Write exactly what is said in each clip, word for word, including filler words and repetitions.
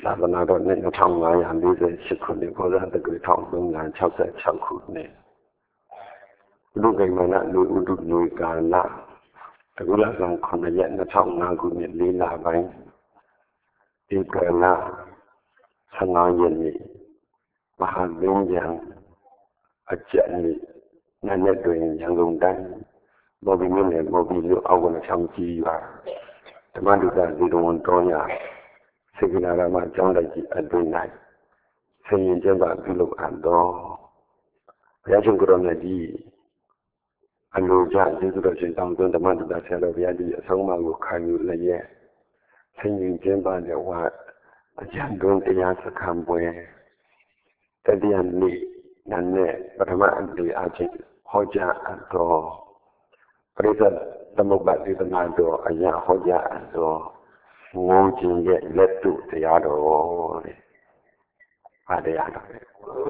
သာသနာတော်နှစ်နှစ်ငါးရာလေးဆယ်ခုနှစ်ဘောဇတက္ကရာတစ်သုံးရာ၆၆ခုနှစ်လူကိမနလူဥဒုလူကာလတကုလဆောင်ခုနှစ်ရက်နှစ်ထောင်ငါးခုနှစ်လေးလပိုင်းဧပြီလဆယ်ငါးရက်နေ့မဟာလင်းရန်အကျဉ်းနေ့ညနေတွင်ရန်ကုန်တိုင်းမော်ဘီမြို့နယ်မော်ဘီမြို့အောက်ကဆောင်ကြီးရွာဓမ္မဒုက္ခဇေတဝန်တော်ညာစေကနာရမကျောင်းတိုက်ကြီးအတွင်း၌ဆင်ရင်ကျင်းပပြုလုပ်အပ်သောဘုရားရှင်ကိုရောမြတ်ကြီးအလိုကြကျေးဇူးတော်ရှင်တောင်းသွင်းဓမ္မဒုက္ခဆရာတော်ဘုရားကြီးအဆုံးအမကိုခံယူလျက်ဆင်ရင်ကျင်းပတဲ့ဝါအကျဉ်းတွင်တရားစခန်းပွဲတတိယနေ့နန်းနဲ့ပထမအတေအချင်းဟောကြားအပ်သောပရိသတ်သမုပ္ပါဒေသနာတော်အရာဟောကြားအပ်သောငုံခြင်းရဲ့လက်တို့တရားတော်တဲ့။ဘာတရားတော်လဲ။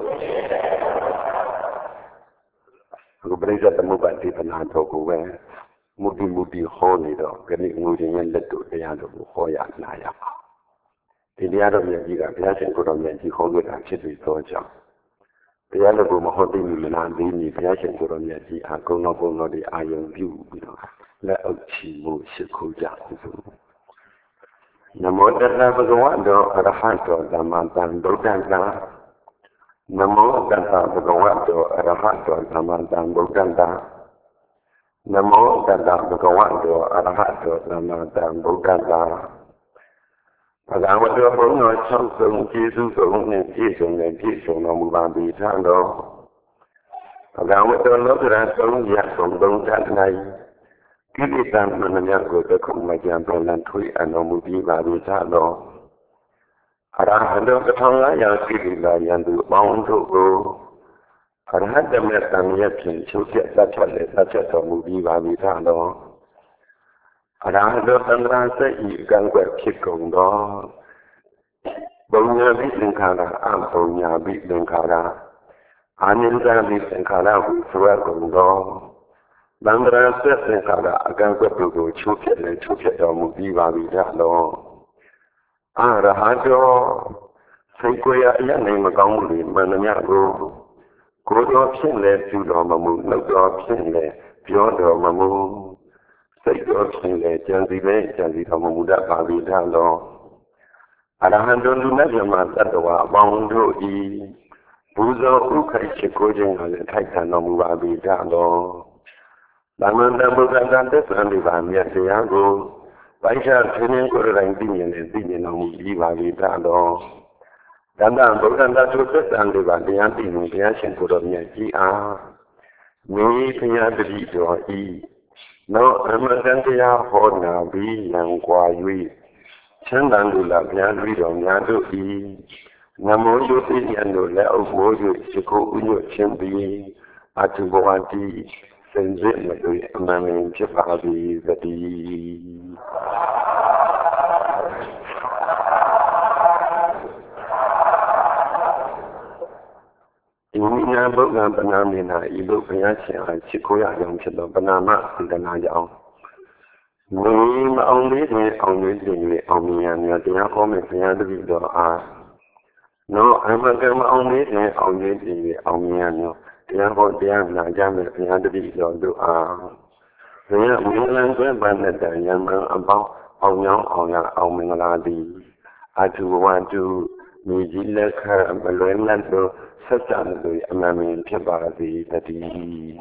အခုပရိသတ်သမုပ္ပါဒေသနာတော်ကိုပဲမူတည်မူတည်ဟောနေတော့ဒီနေ့ငုံခြင်းရဲ့လက်တို့တရားတော်ကိုဟောရနာရပါ။ဒီတရားတော်မြတ်ကြီးကဘုရားရှင်ကိုယ်တော်မြတ်ကြီးဟောခဲ့တာဖြစ်ပြီးသောကြောင့်တရားတော်ကိုမဟုတ်သိမမနာသေးမီဘုရားရှင်ကိုယ်တော်မြတ်ကြီးအကုန်းတော်ဘုံတော်တွေအာယုံပြုပြီးတော့လက်အုပ်ချီမှုရှိခိုးကြအောင်ဆိုနမောတတ္တဗုဒ္ဓဝါဒောအရဟတောသမ္မာသမ္ဗုဒ္ဓံသာနမောတတ္တဗုဒ္ဓဝါဒောအရဟတောသမ္မာသမ္ဗုဒ္ဓံသာနမောတတ္တဗုဒ္ဓဝါဒောအရဟတောသမ္မာသမ္ဗုဒ္ဓံသာဘဂဝတောဘုံတော်၆ဆုံးကျေးဇူးဆုံးနဲ့ပြည့်စုံတဲ့ပြည့်စုံတော်မူပါပြီထံတော်ဘဂဝတောလောကရသုံးရဆုံးသုံးသတ်၌ကိလေသာမှန်များကိုတခုမှကြံပေါ်လန်ထွေးအတော်မူပြီးပါပြီထံတော်အရဟံတော်တစ်ထောင်ငါးရာကိလေသာယံသူအပေါင်းတို့ကိုအရဟတမေတ္တမြတ်ဖြင့်ချုပ်ပြတ်သတ်ဖြတ်လေသတ်ဖြတ်တော်မူပြီးပါပြီထံတော်အရဟတောသံဃာစိတ်ဤကံကွက်ဖြစ်ကုန်သောဘုံညာပိသင်္ခါရအဘုံညာပိသင်္ခါရအာနိန္ဒာပိသင်္ခါရဟုဆိုရကုန်သောသံဃာစိတ်သင်္ခါရအကံကွက်တို့ကိုချိုးဖျက်လေချိုးဖျက်တော်မူပြီးပါပြီတော့အရဟတောစိတ်ကိုယ်ရအရနိုင်မကောင်းမှုတွေမှန်သမျှကိုကိုယ်တော်ဖြင့်လည်းပြုတော်မမူနှုတ်တော်ဖြင့်လည်းပြောတော်မမူစိတ်တော်ဖြင့်လည်းကြံစီလည်းကြံစီတော်မမူတတ်ပါပြီတော့အရဟံတော်လူနဲ့မြမတတ္တဝါအပေါင်းတို့ဤဘူဇောဥခိုက်ချစ်ကိုခြင်းကိုလည်းထိုက်ခံတော်မူပါပြီတော့သမ္မာသမ္ဗုဒ္ဓံသစ္စာနိဗ္ဗာန်မြတ်တရားကိုပိုက်ခြားခြင်းကိုယ်တိုင်သိမြင်နဲ့သိမြင်တော်မူပြီးပါပြီတော့တန်တံဗုဒ္ဓံသစ္စာနိဗ္ဗာန်တရားသိမြင်ဘုရားရှင်ကိုယ်တော်မြတ်ကြီးအားမိဖုရားတတိတော်ဤနောအမတန်တရားဟောနာပြီးရန်ကွာ၍ချမ်းသာလူလာဘုရားတတိတော်များတို့ဤနမောယုတိယံတို့လက်အုပ်မိုး၍ရှိခိုးဥညွတ်ခြင်းပြီးအတုဘဝတိစင်စစ်မတွေ့အမှန်မြင်ဖြစ်ပါသည်သတိဒီနာဘုရားပနာမေနာဤလိုဘုရားရှင်အားချစ်ခိုးရအောင်ဖြစ်သောပနာမစေတနာကြောင့်မင်းမအောင်လေးတွင်အောင်လေးတွင်အောင်မြင်ရမည်တရားဟောမယ်ဘုရားတပည့်တော်အားနောအမကမအောင်လေးတွင်အောင်လေးတွင်အောင်မြင်ရမည်တရားဟောတရားနာကြမယ်ဘုရားတပည့်တော်တို့အားဘုရားမင်္ဂလာဆွဲပန်းတဲ့ယံမံအပေါင်းအောင်ရောင်းအောင်ရအောင်မင်္ဂလာသည်အထုဝန္တုမြေကြီးလက်ခမလွယ်လတ်သောဆက်ဆံလို့အမှန်မြင်ဖြစ်ပါစေတည်း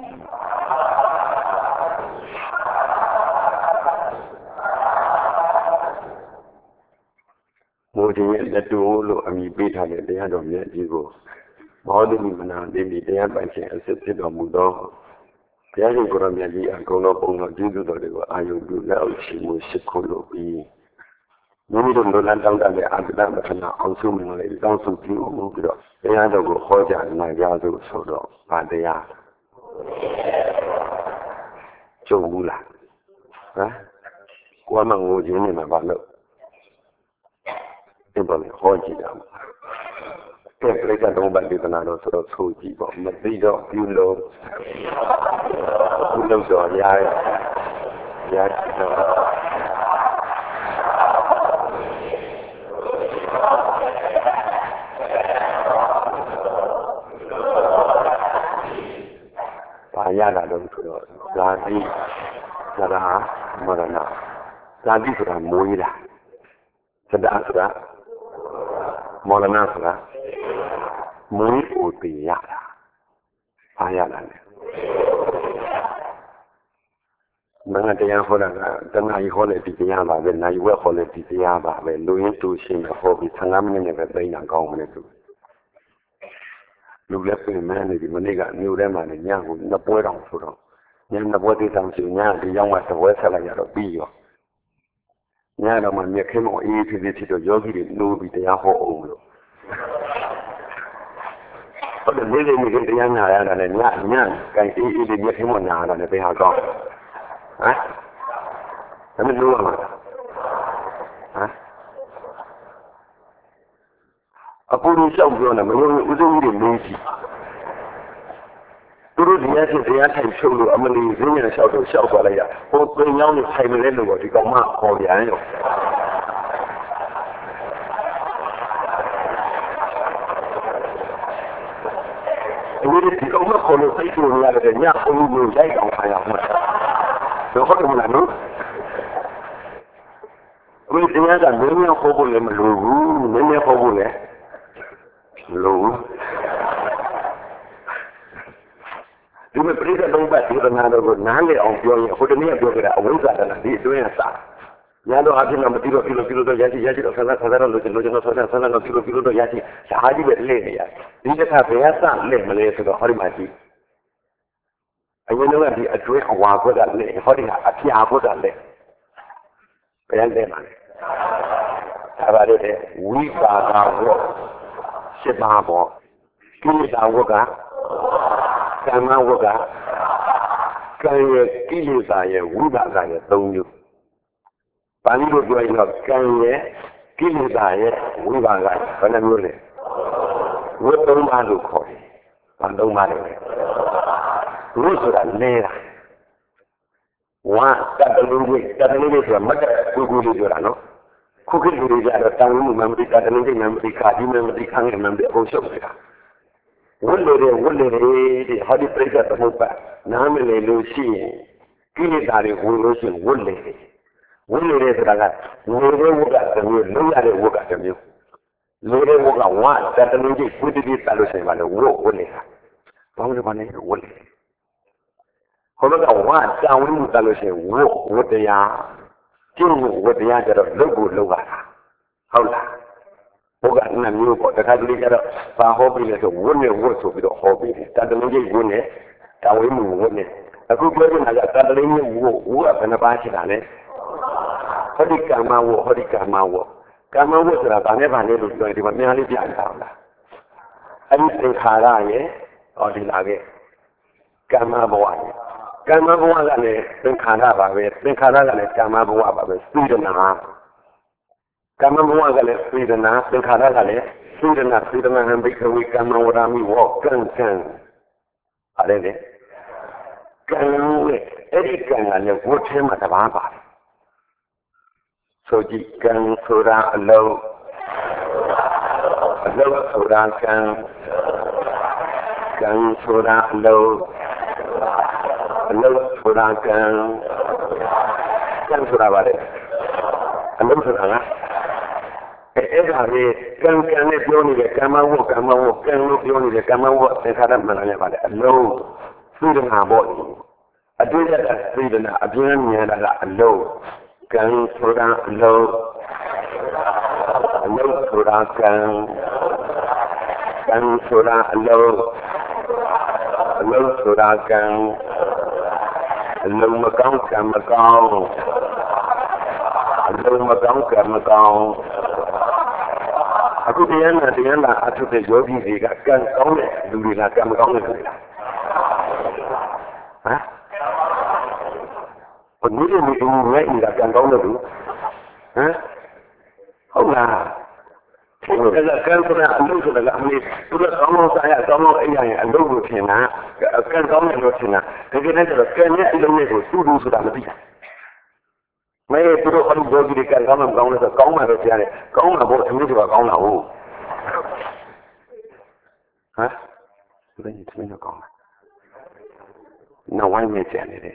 မိုးကြီးရဲ့လက်တူလို့အမည်ပေးထားတဲ့တရားတော်မြတ်ကြီးကိုဘောဓိမနာတိတိတရားပိုင်ခြင်းအစစ်ဖြစ်တော်မူသောဘုရားရှင်ကိုယ်တော်မြတ်ကြီးအကုန်လုံးပုံတော်ကျေးဇူးတော်တွေကိုအာယုပြုလက်အောက်ရှိမှုရှိခိုးလို့ပြီးမိမိတို့လိုလန်းတောင်းတတဲ့အာတ္တမထနာအောင်စုမင်္ဂလာတောင်းစုပြုမှုပြီးတော့တရားတော်ကိုဟောကြားနိုင်ကြစို့ဆိုတော့ဗာတရားကျုံဘူးလားဟမ်ကိုယ်မှငိုခြင်းနေမှာဘာလို့ဒီပေါ်ဟောကြည့်တာကဲပြိဿတော်ဗတ်ဒေသနာတော်ဆိုတော့ဆိုကြည့်ပေါ့မသိတော့ပြုလို့ပြုလို့တော့ရရရတော့ဘာရတာတော့ဆိုတော့ဇာတိဇရာမရဏဇာတိဆိုတာမွေးတာဇဒဆိုတာမောရဏဆိုတာမွေးကိုတည်ရတာဘာရတာလဲမင်္ဂတရားဟောတာကတဏှာကြီးဟောတဲ့ဒီတရားပါပဲနိုင်ဝက်ဟောတဲ့ဒီတရားပါပဲလူရင်းတူရှင်းဟောပြီးဆယ်ငါးမိနစ်နဲ့ပဲသိတာကောင်းမလဲသူလူလည်းပြင်မဲနေပြီမနေ့ကမြို့ထဲမှာလည်းညကိုနှစ်ပွဲတောင်ဆိုတော့ညနှစ်ပွဲတိတောင်စီညဒီရောက်မှတပွဲဆက်လိုက်ရတော့ပြီးရောညတော့မှမြက်ခင်းမအေးဖြစ်ဖြစ်ဖြစ်တော့ယောဂီတွေနှိုးပြီးတရားဟောအောင်လို့ဟုတ်တယ်နေ့နေ့နေ့တရားနာရတာလည်းညညကိုင်အေးအေးလေးမြက်ခင်းမနာရတာလည်းဘယ်ဟာကောင်းဟမ်ဒါမလို့ရမှာဟမ်အပူရလျှောက်ပြောနေမလို့ဦးစိကြီးတွေမင်းကြီးသူတို့တရားချင်းတရားထိုင်ချုပ်လို့အမလီရင်းရလျှောက်တော့လျှောက်သွားလိုက်ရဟိုသွင်းကြောင်းနဲ့ထိုင်မလဲလို့ဒီကောင်မခေါ်ပြန်ရောဒီဒီကောင်မခေါ်လို့စိတ်ဝင်ရတယ်ညအုံးလို့ရိုက်အောင်ခံရမှာတော့ဟုတ်တယ်မလားနော်ဘယ်တရားကမင်းများခေါ်ဖို့လည်းမလိုဘူးမင်းများခေါ်ဖို့လည်းမလိုဘူးဒီမဲ့ပြိဿလုံးပတ်ဒီကနာတော့နားလေအောင်ပြောရင်ဟိုတနေ့ပြောကြတာအဝိဇ္ဇာတနာဒီအတွင်းကစညာတော့အဖြစ်ကမသိတော့ပြလို့ပြလို့တော့ရရှိရရှိတော့ဆန္ဒဆန္ဒတော့လို့လို့ကျွန်တော်ဆန္ဒဆန္ဒတော့ပြလို့ပြလို့တော့ရရှိရှားကြီးပဲလေ့နေရဒီတစ်ခါဘယ်ကစလက်မလဲဆိုတော့ဟောဒီမှာကြည့်အရင်ကဒီအတွင်းအဝါခွက်ကလေဟောဒီကအပြာခွက်ကလေဘယ်လဲမှာလဲဒါပါလေဝိပါဒဝတ်ရှင်းပါပေါ့ကိလေသာဝတ်ကကမ္မဝတ်ကကံရဲ့ကိလေသာရဲ့ဝိပါဒရဲ့သုံးမျိုးပါဠိလိုပြောရင်တော့ကံရဲ့ကိလေသာရဲ့ဝိပါဒဘယ်နှမျိုးလဲဝတ်သုံးပါးလို့ခေါ်တယ်ဘာသုံးပါးလဲဝတ်ဆိုတာလဲတာဝါတတလူကြီးတတလူကြီးဆိုတာမတ်ကူကူလေးပြောတာနော်ခုခေတ်လူတွေကြတော့တောင်းမှုမှမသိတတလူကြီးမှမသိခါကြီးမှမသိခန်းမှမသိအကုန်ရှုပ်နေတာဝတ်လေဝတ်လေဒီဟာဒီပြိဿသမုပ္ပါနားမလည်လို့ရှိရင်ကိလေသာတွေဝင်လို့ရှိရင်ဝတ်လေဝတ်လေဆိုတာကနေတဲ့ဝတ်ကတစ်မျိုးလုံးရတဲ့ဝတ်ကတစ်မျိုးနေတဲ့ဝတ်ကဝါတတလူကြီးဝတ်တိတိတလို့ရှိရင်ဘာလို့ဝတ်ဝတ်နေတာဘာလို့ဘာလဲဝတ်လေဟိုဘက်ကဝါတောင်းမှုတလို့ရှိရင်ဝတ်ဝတ်တရားကျင့်မှုဝတ်တရားကြတော့လုပ်ကိုလုပ်ရတာဟုတ်လားဘုကနတ်မျိုးပေါ့တခါတလေကျတော့ဘာဟောပြီးလဲဆိုဝတ်နဲ့ဝတ်ဆိုပြီးတော့ဟောပြီးတယ်တတလုံးကြီးဝတ်နဲ့တောင်းမှုဝတ်နဲ့အခုပြောနေတာကတတလုံးကြီးဝတ်ဝတ်ကဘယ်နှပါးရှိတာလဲဟောဒီကမ္မဝတ်ဟောဒီကမ္မဝတ်ကမ္မဝတ်ဆိုတာဗာနဲ့ဗာနဲ့လို့ပြောရင်ဒီမှာများလေးပြန်ထားလားအဲ့ဒီသင်္ခါရရဲ့ဟောဒီလာခဲ့ကမ္မဘဝရဲ့ကမ္မဘဝကလည်းသင်္ခါရပါပဲသင်္ခါရကလည်းကမ္မဘဝပါပဲသိဒနာကမ္မဘဝကလည်းသိဒနာသင်္ခါရကလည်းသိဒနာသိဒနာဟံဘိကဝေကမ္မဝရမိဝကံကံအဲ့ဒါလေကံရဲ့အဲ့ဒီကံကလည်းဝတ်ထဲမှာတဘာပါတယ်ဆိုကြည့်ကံဆိုတာအလုံးအလုံးဆိုတာကံကံဆိုတာအလုံးအလုံးဆိုတာကံကံဆိုတာပါလေအလုံးဆိုတာကအဲ့ဒါလေကံကံနဲ့ပြောနေတဲ့ကမ္မဝတ်ကမ္မဝတ်ကံလို့ပြောနေတဲ့ကမ္မဝတ်သင်္ခါရမှန်တယ်ပါလေအလုံးသိဒနာပေါ့အတွေ့အကြုံသိဒနာအပြင်းမြင်တာကအလုံးကံဆိုတာအလုံးအလုံးဆိုတာကံကံဆိုတာအလုံးအလုံးဆိုတာကံအလုံးမကောင်းကံမကောင်းအလုံးမကောင်းကံမကောင်းအခုတရားနာတရားနာအထုတဲ့ယောဂီတွေကကံကောင်းတဲ့လူတွေလားကံမကောင်းတဲ့လူတွေလားဟမ်ဘယ်နည်းနဲ့ဒီမဲ့ဤကကံကောင်းတဲ့လူဟမ်ဟုတ်လားအဲ့ဒါကံဆိုတာအလုပ်ဆိုတာကအမေသူကကောင်းလို့စားရကောင်းလို့အိမ်ရရင်အလုပ်ကိုထင်တာကံကောင်းတယ်လို့ထင်တာတကယ်တမ်းကျတော့ကံနဲ့အလုပ်နဲ့ကိုတူတူဆိုတာမသိတာ mấy tôi đâu có đủ vô gì cái con con nó con mà rồi thế này con mà bộ thằng ấy thì bảo con nào hả tôi nhìn thấy nó con nó quay về chuyện này đấy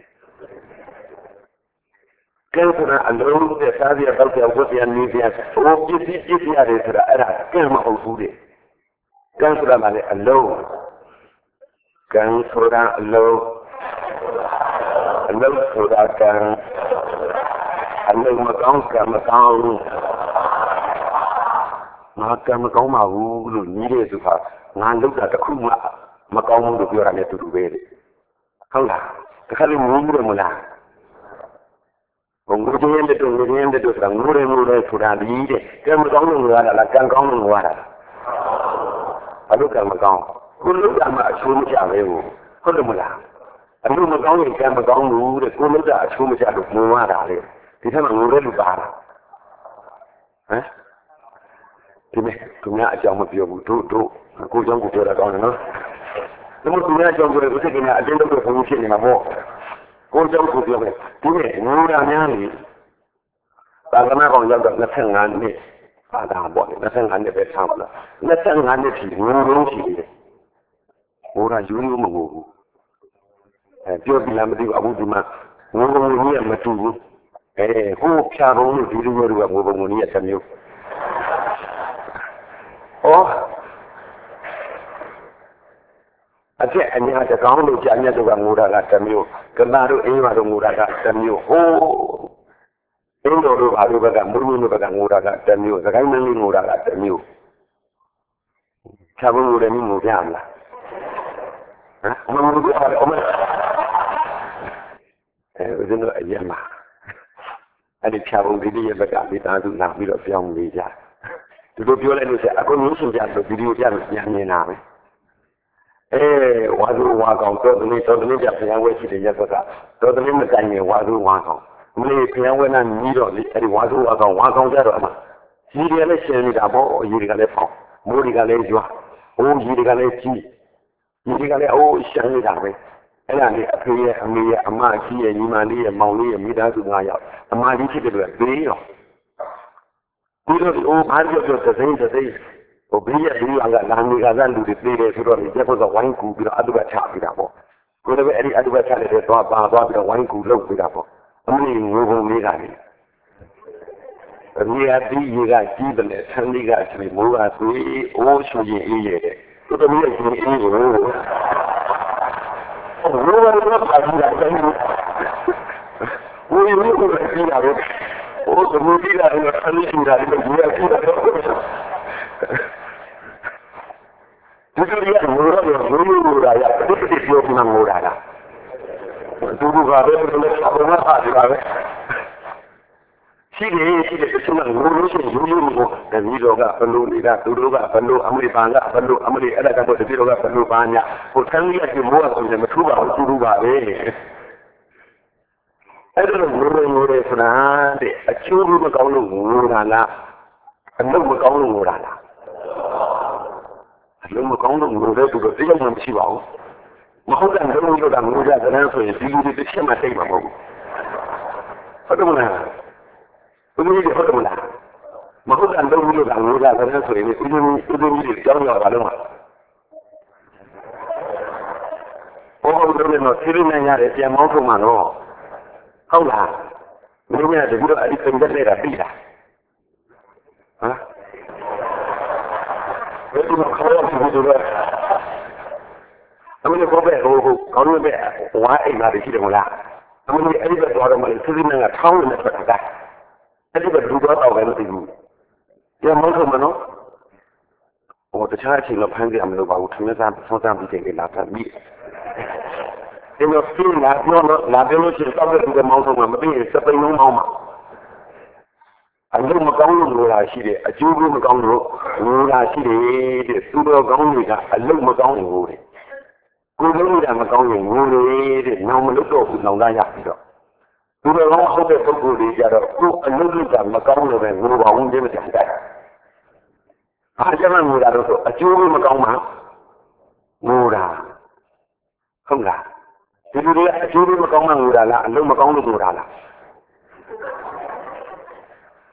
cái thứ là anh luôn để sao thì đâu thì ông có tiền như thế ô cái gì cái gì ở đây là là cái mà ông phụ đấy cái thứ là mà anh luôn cái thứ là anh luôn anh luôn thứ là cái anh luôn mà con cái mà con mà cái mà con mà u luôn như thế thì phải ngàn lúc là cái khung mà mà con muốn được ra này tụi về không là cái khai muốn được mà là ngủ trên để tụi người trên để tụi thằng ngủ đây ngủ đây tụi đàn đi đấy cái mà con ngủ là là càng con ngủ là ở lúc càng mà con con lúc càng mà xuống chả về ngủ có được mà làm ở lúc mà con thì càng mà con ngủ để con lúc đã xuống chả được mua mà đã đấy thì thế mà ngủ đấy được bà hả thì mẹ tụi nhà chồng một việc tụ tụ cô chồng của tôi là con nữa nếu mà tụi nhà chồng tôi có thể cái nhà trên đâu được không chuyện mà mua cô chồng của tôi này thì mẹ ngủ ra nhà này bà cái nào còn giao động nó thành ngàn này bà đã bỏ nó thành ngàn để về sao nữa nó thành ngàn để chỉ ngủ đúng chỉ ngủ ra dưới ngủ mà ngủ chưa bị làm gì abu mà ngủ ngủ như mà tu eh hô cha bông đi đi ngủ ngủ ngủ ngủ như thế nào ô anh chị anh nhà cho con được chị anh nhà cho con ngủ ra là thế nào cái nào đó em mà được ngủ ra là thế nào ô em đồ đồ bảo đồ bạc mũ mũ bạc ngủ ra là thế nào cái này ngủ ra là thế nào cha bông ngủ đây ngủ thế nào hả ông ngủ cái ông eh cái nó gì mà anh đi cha bông đi đi bạc đi ta tụi nào đi được phiong đi ra tụi tôi nói lên sẽ có những sinh ra được video ra được nhà như nào ấy eh hóa du hóa công tôi tôi tôi tôi chấp nhận với chị để cho tôi tôi tôi mới cái này hóa du hóa công mình phải nói là nhiều rồi thì hóa du hóa công hóa công ra rồi mà chỉ là cái chuyện này bảo gì cái này phong mua đi cái này cho ô gì cái này chi gì cái này ô sáng đi làm ấyအဲ့ဒါလေးအဖေရဲ့အမေရဲ့အမကြီးရဲ့ညီမလေးရဲ့မောင်လေးရဲ့မိသားစု၅ယောက်အမကြီးဖြစ်တဲ့အတွက်သေးရောဒီလိုဟိုဘာပြောပြောသစိမ့်သစိမ့်ဟိုဘေးရဘေးရကလာနေကစားလူတွေသေးတယ်ဆိုတော့ဒီချက်ဖို့ကဝိုင်းကူပြီးတော့အတုကချပြီးတာပေါ့ကိုယ်လည်းပဲအဲ့ဒီအတုကချတဲ့တဲ့သွားပါသွားပြီးတော့ဝိုင်းကူလုပ်ပြီးတာပေါ့အမလေးငိုပုံလေးကလေအမေအတီးကြီးကကြီးတယ်ဆန်းလေးကဆွေမိုးကဆွေအိုးဆွေရင်အေးရဲ့တဲ့သူတို့ရဲ့ရှင်အေးကိုဘယ်လိုလဲပါလိမ့်တယ်ဘယ်လိုလဲပြည်တာလဲโอ้สมุทรที่เราทำนี่สิ่งใดที่เราอยากที่เราဒီလိုရငိုရငိုငိုရရဒီတိပြောမှငိုရတာသူကလည်းဘယ်လိုလဲဘာမှမသိပါဘူးရှိတယ်ရှိတယ်သူကငိုလို့ရှိရင်ရိုးရိုးကိုတပည့်တော်ကဘလို့နေတာသူတို့ကဘလို့အမရိပန်ကဘလို့အမရိအဲ့ဒါကတော့တပည့်တော်ကဘလို့ပါညာဟိုဆန်းကြီးကမိုးကဆိုရင်မထူးပါဘူးသူတို့ပါပဲအဲ့ဒါငိုရငိုရဆိုတာတဲ့အချိုးမကောင်းလို့ငိုတာလားအလုပ်မကောင်းလို့ငိုတာလားအလုပ်မကောင်းလို့ငိုတဲ့သူတို့တရားမှမရှိပါဘူးမဟုတ်တဲ့လူမျိုးကငိုကြတယ်ဆိုရင်ဒီလူတွေတစ်ချက်မှသိမှာမဟုတ်ဘူးဟုတ်တယ်မလားဘယ်လိုလဲဟုတ်တယ်မလားမဟုတ်တဲ့လူမျိုးကငိုကြတယ်ဆိုရင်ဒီလူဒီလူတွေကြောင်းရပါလို့မှာဘောဘောတို့လည်းတော့သိရနိုင်ရတယ်ပြန်မောင်းထုတ်မှာတော့ဟုတ်လားမင်းများတကူတော့အဲ့ဒီပြင်တဲ့တာပြီးတာဟမ်ဘယ်လိုခေါ်ရမလဲဆိုတော့အမေကိုပဲဟိုဟိုကောင်းလို့ပဲဝါအိမ်မှာရှိတယ်မလားအမေအဲ့ဒီကတော့တော့မလို့သူကလည်းထောင်းနေတယ်တာအဲ့ဒီကဒူတော့တော့ပဲမသိဘူးရမောင်းထုတ်မနော်ဟိုတခြားအချိန်တော့ဖမ်းကြရမလို့ပါဘူးသူများစားဆောင်းစားပြီးချိန်လာတာပြီးဒီလိုပြင်းလာပြောလို့လာပြောလို့ရှိရင်တော့ဒီမောင်းဆုံးမှာမသိရင်စပိန်လုံးမောင်းမှာအလုံးမကောင်းလို့လို့လာရှိတယ်အကျိုးကိုမကောင်းလို့လို့လာရှိတယ်တဲ့သူတော်ကောင်းတွေကအလုံးမကောင်းဘူးတဲ့ကိုယ်လုံးကမကောင်းရင်ငိုလေတဲ့နောင်မလို့တော့ဘူးနောင်သားရပြီးတော့သူတော်ကောင်းဟုတ်တဲ့ပုဂ္ဂိုလ်တွေကြတော့ကိုယ်အလုံးကမကောင်းလို့ပဲငိုပါဝင်တယ်မတန်တယ်အားကျမငိုတာတော့အကျိုးကိုမကောင်းမှငိုတာဟုတ်လားဒီလိုတွေအကျိုးမကောင်းမှငိုတာလားအလုံးမကောင်းလို့ငိုတာလား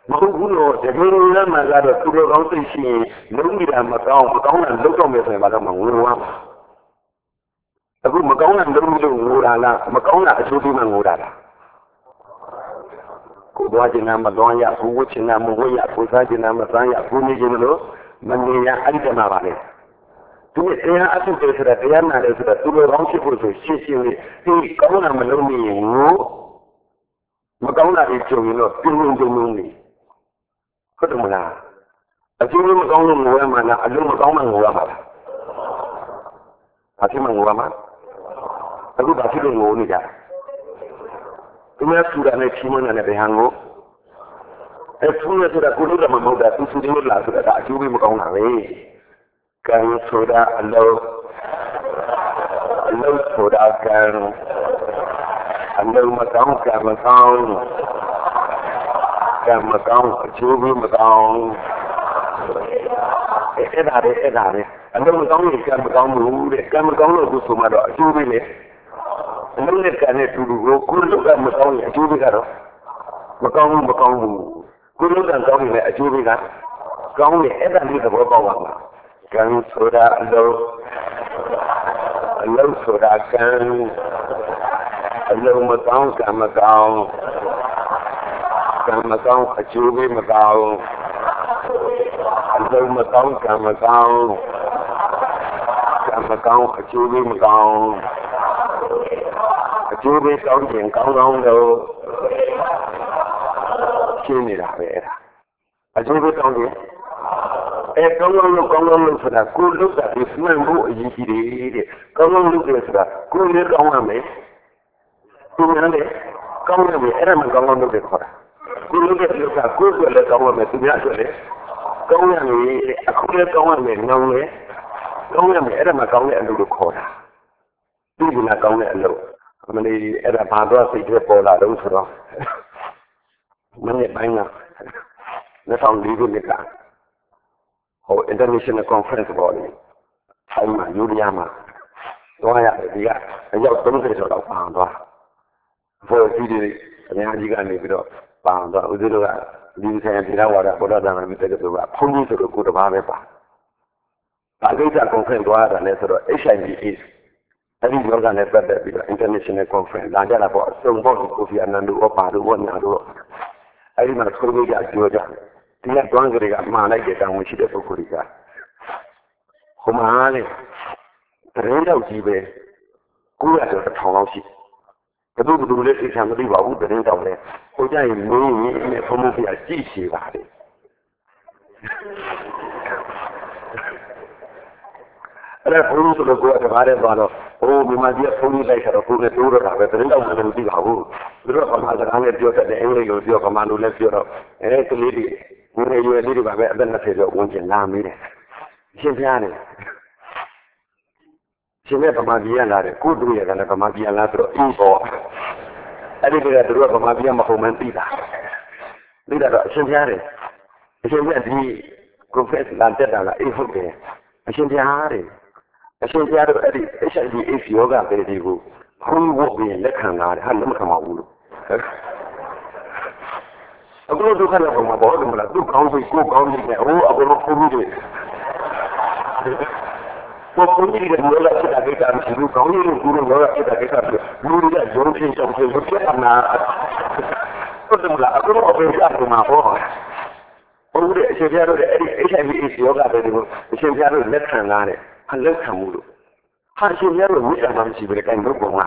မဟုတ်ဘူးလို့တကယ်လို့လည်းမှကတော့သူတို့ကောင်းသိရှိရင်လုံးမိတာမကောင်းမကောင်းတာလုံးတော့မယ်ဆိုရင်ဘာလို့မငိုရမှာအခုမကောင်းတာလုံးလို့ငိုတာလားမကောင်းတာအချိုးပြီးမှငိုတာလားကိုသွားခြင်းနာမသွားရဘူးဝတ်ခြင်းနာမဝတ်ရကိုစားခြင်းနာမစားရဘူးနေခြင်းလို့မနေရအဲ့ဒီမှာပါလေသူတရားအထုပ်တွေဆိုတာတရားနာတယ်ဆိုတာသူတို့ကောင်းဖြစ်ဖို့ဆိုရှင်းရှင်းလေးဒီကောင်းတာမလုံးနေရင်ငိုမကောင်းတာတွေကြုံရင်တော့ပြင်းပြင်းပြင်းပြင်းနေဟုတ်တယ်မလားအကျိုးမကောင်းလို့ငိုရမှာလားအလုံးမကောင်းမှငိုရမှာလားဘာဖြစ်မှငိုရမှာအခုဘာဖြစ်လို့ငိုနေကြသူများသူတာနဲ့ချီးမွမ်းတဲ့ဘယ်ဟန်ကိုအဲသူနဲ့ဆိုတာကိုလို့တော့မဟုတ်တာသူသူတွေလာဆိုတာအကျိုးမကောင်းတာပဲကံဆိုတာအလုံးအလုံးဆိုတာကံအလုံးမကောင်းကံမကောင်းကံမကောင်းအကျိုးမကောင်းအဲ့ဒါလေအဲ့ဒါလေအလုံးမကောင်းရင်ကံမကောင်းဘူးတဲ့ကံမကောင်းလို့သူဆိုမှတော့အကျိုးပဲလေအလုံးနဲ့ကံနဲ့တူတူကိုကိုယ်လုံးကမကောင်းရင်အကျိုးပဲကတော့မကောင်းဘူးမကောင်းဘူးကိုယ်လုံးကကောင်းရင်လည်းအကျိုးပဲကကောင်းတယ်အဲ့ဒါလေးသဘောပေါက်ပါမှာကံဆိုတာအလုံးအလုံးဆိုတာကံအလုံးမကောင်းကံမကောင်းကံမကောင်းအကျိုးပဲမကောင်းအလုံးမကောင်းကံမကောင်းကံမကောင်းအကျိုးပဲမကောင်းအကျိုးပဲကောင်းခြင်းကောင်းကောင်းလို့ရှင်းနေတာပဲအဲ့ဒါအကျိုးပဲကောင်းခြင်းအဲကောင်းကောင်းလို့ကောင်းကောင်းလို့ဆိုတာကိုယ်လုပ်တာဒီမှန်ဖို့အရေးကြီးတယ်တဲ့ကောင်းကောင်းလုပ်တယ်ဆိုတာကိုယ်လည်းကောင်းရမယ်သူများလည်းကောင်းရမယ်အဲ့ဒါမှကောင်းကောင်းလုပ်တယ်ခေါ်တာကိုယ်လုပ်တဲ့လုပ်တာကိုယ်ကလည်းကောင်းရမယ်သူများဆိုလည်းကောင်းရမယ်အခုလည်းကောင်းရမယ်နောင်လည်းကောင်းရမယ်အဲ့ဒါမှကောင်းတဲ့အလုပ်ကိုခေါ်တာဒီကနေ့ကောင်းတဲ့အလုပ်မလေးအဲ့ဒါဘာတော့စိတ်ထဲပေါ်လာတော့ဆိုတော့မနေ့ပိုင်းကနှစ်ထောင်လေးခုနှစ်ကဟို international conference ပေါ်နေအဲ့မှာယူရီးယားမှာသွားရတယ်ဒီကအယောက်သုံးဆယ်ကျော်လောက်ပါသွားဘောကြီးတွေအများကြီးကနေပြီးတော့ပါသွားဦးဇင်းတို့ကဒီဆိုင်ဒီလာဝါဒပေါ်တော့တယ်မြတ်တဲ့သူကဘုန်းကြီးဆိုတော့ကိုယ်တစ်ပါးပဲပါဒါကိစ္စ conference သွားတာလည်းဆိုတော့ H I V AIDS အဲ့ဒီယောဂနဲ့ပတ်သက်ပြီးတော့ international conference လာကြတာပေါ့အစုံပေါ့ကိုဖီအာနန်တို့ပါတို့ဘောညာတို့အဲ့ဒီမှာဆွေးနွေးကြပြောကြဒီကတွန်းကြတွေကမှားလိုက်တဲ့တောင်းဝင်ရှိတဲ့ပုဂ္ဂိုလ်တွေကဟိုမှာလေတရင်တော့ကြီးပဲကိုယ့်ရတော့တစ်ထောင်လောက်ရှိဘယ်သူဘယ်သူလဲသိချင်မသိပါဘူးတရင်တော့လဲဟိုကြရင်မင်းကြီးနဲ့ဖုံးဖို့ပြကြည့်ရှိပါလေအဲ့ဒါဘုန်းကြီးတို့ကတကားတဲ့သွားတော့ဟိုမြန်မာပြည်ဖုန်းကြီးလိုက်တော့ကိုယ်နဲ့တိုးတော့တာပဲတရင်တော့လည်းမသိပါဘူးသူတို့ကဘာစကားနဲ့ပြောတတ်တယ်အင်္ဂလိပ်လိုပြောဗမာလိုလည်းပြောတော့အဲကလေးတွေငွေရွယ်လေးတွေပါပဲအသက်နှစ်ဆယ်ကျော်ဝင်ကျင်လာမိတယ်ရှင်းပြရတယ်ရှင်နဲ့ဗမာပြည်ကလာတယ်ကိုတို့ရတယ်လည်းဗမာပြည်လာဆိုတော့အင်းပေါ်အဲ့ဒီကသူတို့ကဗမာပြည်မဟုတ်မှန်းသိတာသိတာတော့အရှင်းပြရတယ်အရှင်းပြဒီ conference လာတက်တာလားအေးဟုတ်တယ်အရှင်းပြရတယ်အရှင်းပြတော့အဲ့ဒီ H I V AIDS ယောဂပဲဒီကိုဘုံဘုံပြီးလက်ခံလာတယ်ဟာလက်မခံပါဘူးလို့အခုတို့ခဏတော့မပေါ်ဘူးမလားသူကောင်းပြီကိုကောင်းပြီနဲ့ဟိုအခုတော့ဘုံကြီးတွေဘုံကြီးတွေမျိုးလာဖြစ်တာကိစ္စမရှိဘူးကောင်းကြီးတို့ကူလို့ရောဖြစ်တာကိစ္စဖြစ်လူတွေကရုံးချင်းချောင်းချင်းလို့ပြတ်နာဟုတ်တယ်မလားအခုတော့အပေစားမှာပေါ့ဘုံကြီးအရှင်ပြတို့အဲ့ဒီ H I V AIDS ယောဂပဲဒီကိုအရှင်ပြတို့လက်ခံလာတယ်ဟာလက်ခံမှုလို့ဟာအရှင်ပြတို့မြစ်တာမရှိဘူးလေကိုင်တော့ပုံလား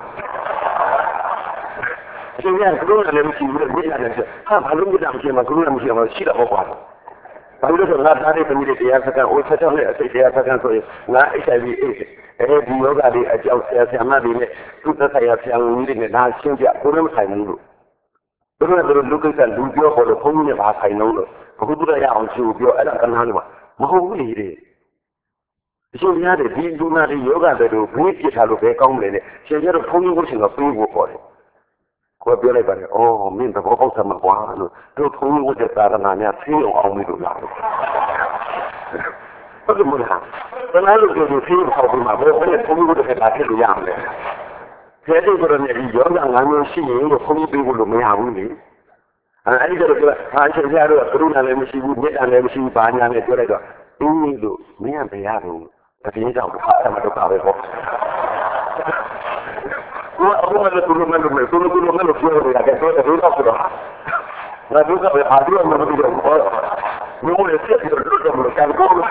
အရှင်ပြကတို့လည်းမရှိဘူးလေမြစ်တာလည်းဟာဘာလို့မြစ်တာမရှိမှာကတို့လည်းမရှိမှာရှိတာပေါ့ကွာဘာလို့လဲဆိုတော့ငါသားလေးသမီးတွေတရားစကားအိုးဆက်ချက်နဲ့အစိတ်တရားစကားဆိုရင်ငါ H I V AIDS အဲဒီယောဂတွေအကြောင်းဆရာဆရာမတွေနဲ့သူသက်ဆိုင်ရာဆရာဝန်ကြီးတွေနဲ့ဒါရှင်းပြကိုယ်လည်းမဆိုင်ဘူးလို့ဘယ်လိုလဲဆိုတော့လူကိစ္စလူပြောပေါ်လို့ဘုန်းကြီးနဲ့ဘာဆိုင်လို့လို့ဘုရားတို့ရအောင်ရှင်းပြောအဲ့ဒါကနားလို့မဟုတ်ဘူးလေအရှင်ပြတဲ့ဒီလူနာတွေယောဂတွေတို့ဘင်းပြစ်ထားလို့ပဲကောင်းတယ်လေရှင်ပြတော့ဘုန်းကြီးကိုရှင်ကပြေးဖို့ပေါ်တယ်ကိုယ်ပြောလိုက်ပါတယ်အော်မင်းသဘောပေါက်သမှာကွာလို့တို့ဘုန်းကြီးကိုသာရဏများသိအောင်အောင်လို့လာလို့ဟုတ်တယ်မလားဘယ်လိုလုပ်လို့သိအောင်ပေါ့မှာဘယ်နဲ့ဘုန်းကြီးကိုတည်းကလာဖြစ်လို့ရမလဲခဲတဲ့ကိုယ်နဲ့ဒီယောဂငါးမျိုးရှိရင်လို့ဘုန်းကြီးပြေးဖို့လို့မရဘူးလေအဲ့ဒီတော့ဟာရှင်ပြတော့ကရုဏာလည်းမရှိဘူးမေတ္တာလည်းမရှိဘူးဘာညာနဲ့ပြောလိုက်တော့အင်းလို့မင်းကဘယ်ရတော့တပြင်းကြောင့်ဘာမှမတော့ပါပဲပေါ့ကိုအဘမလည်းသူတို့မလို့မသူတို့ကလည်းပြောရတယ်တော့တော့တော့တော့ငါတို့ကအားရမလို့တော့ဘောမျိုးလည်းဆက်ပြီးတော့လွတ်တော့မလို့ကန်ကောအဲ့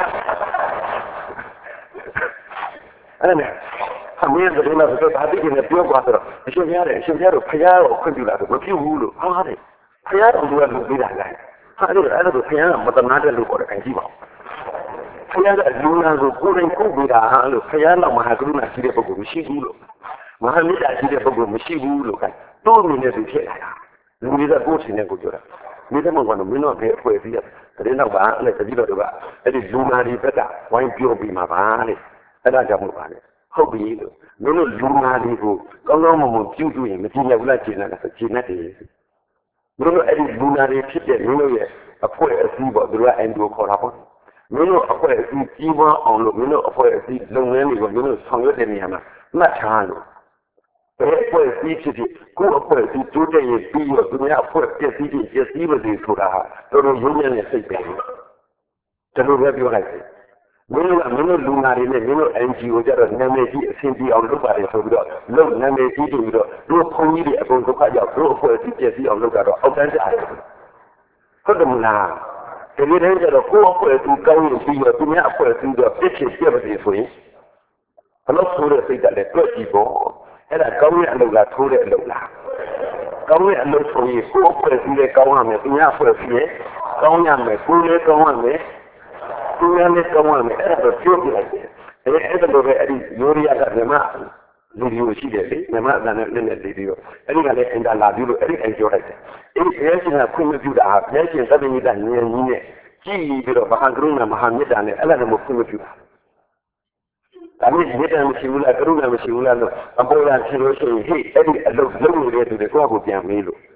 နဲ့အမေကလည်းမဆိုတော့ဒါတိကျနေပြောသွားတော့အရှင်ပြရတယ်အရှင်ပြတော့ဖယားကိုခွင့်ပြုလာတော့မပြုဘူးလို့ဟာတယ်ဖယားတော်ကလုပ်ပေးတာလားဟာအဲ့ဒါအဲ့ဒါဖယားကမတနာတဲ့လူပေါ်တယ်ခင်ကြည့်ပါဖယားကလူနာကိုကိုယ်တိုင်ကိုယ်ပေးတာဟာလို့ဖယားတော့မဟာကရုဏာရှိတဲ့ပုဂ္ဂိုလ်မရှိဘူးလို့မဟာမေတ္တာရှိတဲ့ပုဂ္ဂိုလ်မရှိဘူးလို့ခိုင်းတိုးမြင်တဲ့သူဖြစ်လာတာလူတွေကကိုယ်ရှင်နဲ့ကိုပြောတာမိသမကတော့မင်းတို့ပဲအဖွဲ့အစည်းတဲ့နောက်ပါအဲ့တတိတော်တို့ကအဲ့ဒီလူနာတွေဘက်ကဝိုင်းပြောပြီးမှာပါလေအဲ့ဒါကြောင့်မို့ပါလေဟုတ်ပြီလို့မင်းတို့လူနာတွေကိုကောင်းကောင်းမွန်မွန်ပြုစုရင်မကြည့်ရဘူးလားကျင်နေတာဆိုကျင်နေတယ်မင်းတို့အဲ့ဒီလူနာတွေဖြစ်တဲ့မင်းတို့ရဲ့အဖွဲ့အစည်းပေါ့သူတို့ကအန်ဒိုခေါ်တာပေါ့မင်းတို့အဖွဲ့အစည်းကြီးပွားအောင်လို့မင်းတို့အဖွဲ့အစည်းလုပ်ငန်းတွေကိုမင်းတို့ဆောင်ရွက်တဲ့နေရာမှာမှတ်ထားလို့ဘယ်အဖွဲ့အစည်းဖြစ်ဖြစ်ကိုယ့်အဖွဲ့အစည်းတိုးတက်ရင်ပြီးတော့သူများအဖွဲ့ပျက်စီးပြီးပျက်စီးပါစေဆိုတာဟာတော်တော်ရုံးရတဲ့စိတ်ပဲကျွန်တော်ပဲပြောလိုက်တယ်မင်းတို့ကမင်းတို့လူနာတွေနဲ့မင်းတို့ N G O ကြတော့နာမည်ကြီးအဆင်ပြေအောင်လုပ်ပါတယ်ဆိုပြီးတော့လုပ်နာမည်ကြီးပြီးတော့တို့ဖုန်းကြီးတွေအကုန်ဒုက္ခရောက်တို့အဖွဲ့အစည်းပျက်စီးအောင်လုပ်တာတော့အောက်တန်းကြတယ်ဟုတ်တယ်မလားဒီလိုတည်းကျတော့ကိုယ့်အဖွဲ့အစည်းကောင်းရင်ပြီးတော့သူများအဖွဲ့အစည်းတော့ပြစ်ချင်ပြတ်ပါစေဆိုရင်ဘလို့ဆိုတဲ့စိတ်ကလည်းတွေ့ကြည့်ပေါ့အဲ့ဒါကောင်းတဲ့အလုပ်လားထိုးတဲ့အလုပ်လားကောင်းတဲ့အလုပ်ဆိုရင်ကိုယ့်အဖွဲ့အစည်းလည်းကောင်းရမယ်သူများအဖွဲ့အစည်းလည်းကောင်းရမယ်ကိုယ်လည်းကောင်းရမယ်သူများလည်းကောင်းရမယ်အဲ့ဒါတော့ပြောပြလိုက်တယ်အဲ့အဲ့ဒါလိုပဲအဲ့ဒီရိုးရကဓမ္မလူမျိုးရှိတယ်လေဓမ္မအတန်နဲ့လည်းလေပြီးတော့အဲ့ဒီကလည်းအင်တာလာပြီးလို့အဲ့ဒီအပြောလိုက်တယ်အဲ့ဒီဘုရားရှင်ကခွင့်မပြုတာဟာဘုရားရှင်သတ္တမိတ္တဉာဏ်ကြီးနဲ့ကြည်ပြီးတော့မဟာကရုဏာမဟာမေတ္တာနဲ့အဲ့ဒါလည်းမခွင့်မပြုတာဒါမျိုးမေတ္တာမရှိဘူးလားကရုဏာမရှိဘူးလားလို့အပေါ်ကဖြစ်လို့ရှိရင်ဟေ့အဲ့ဒီအလုပ်လုပ်နေတဲ့သူတွေကိုယ့်ကိုပြန်မေးလို့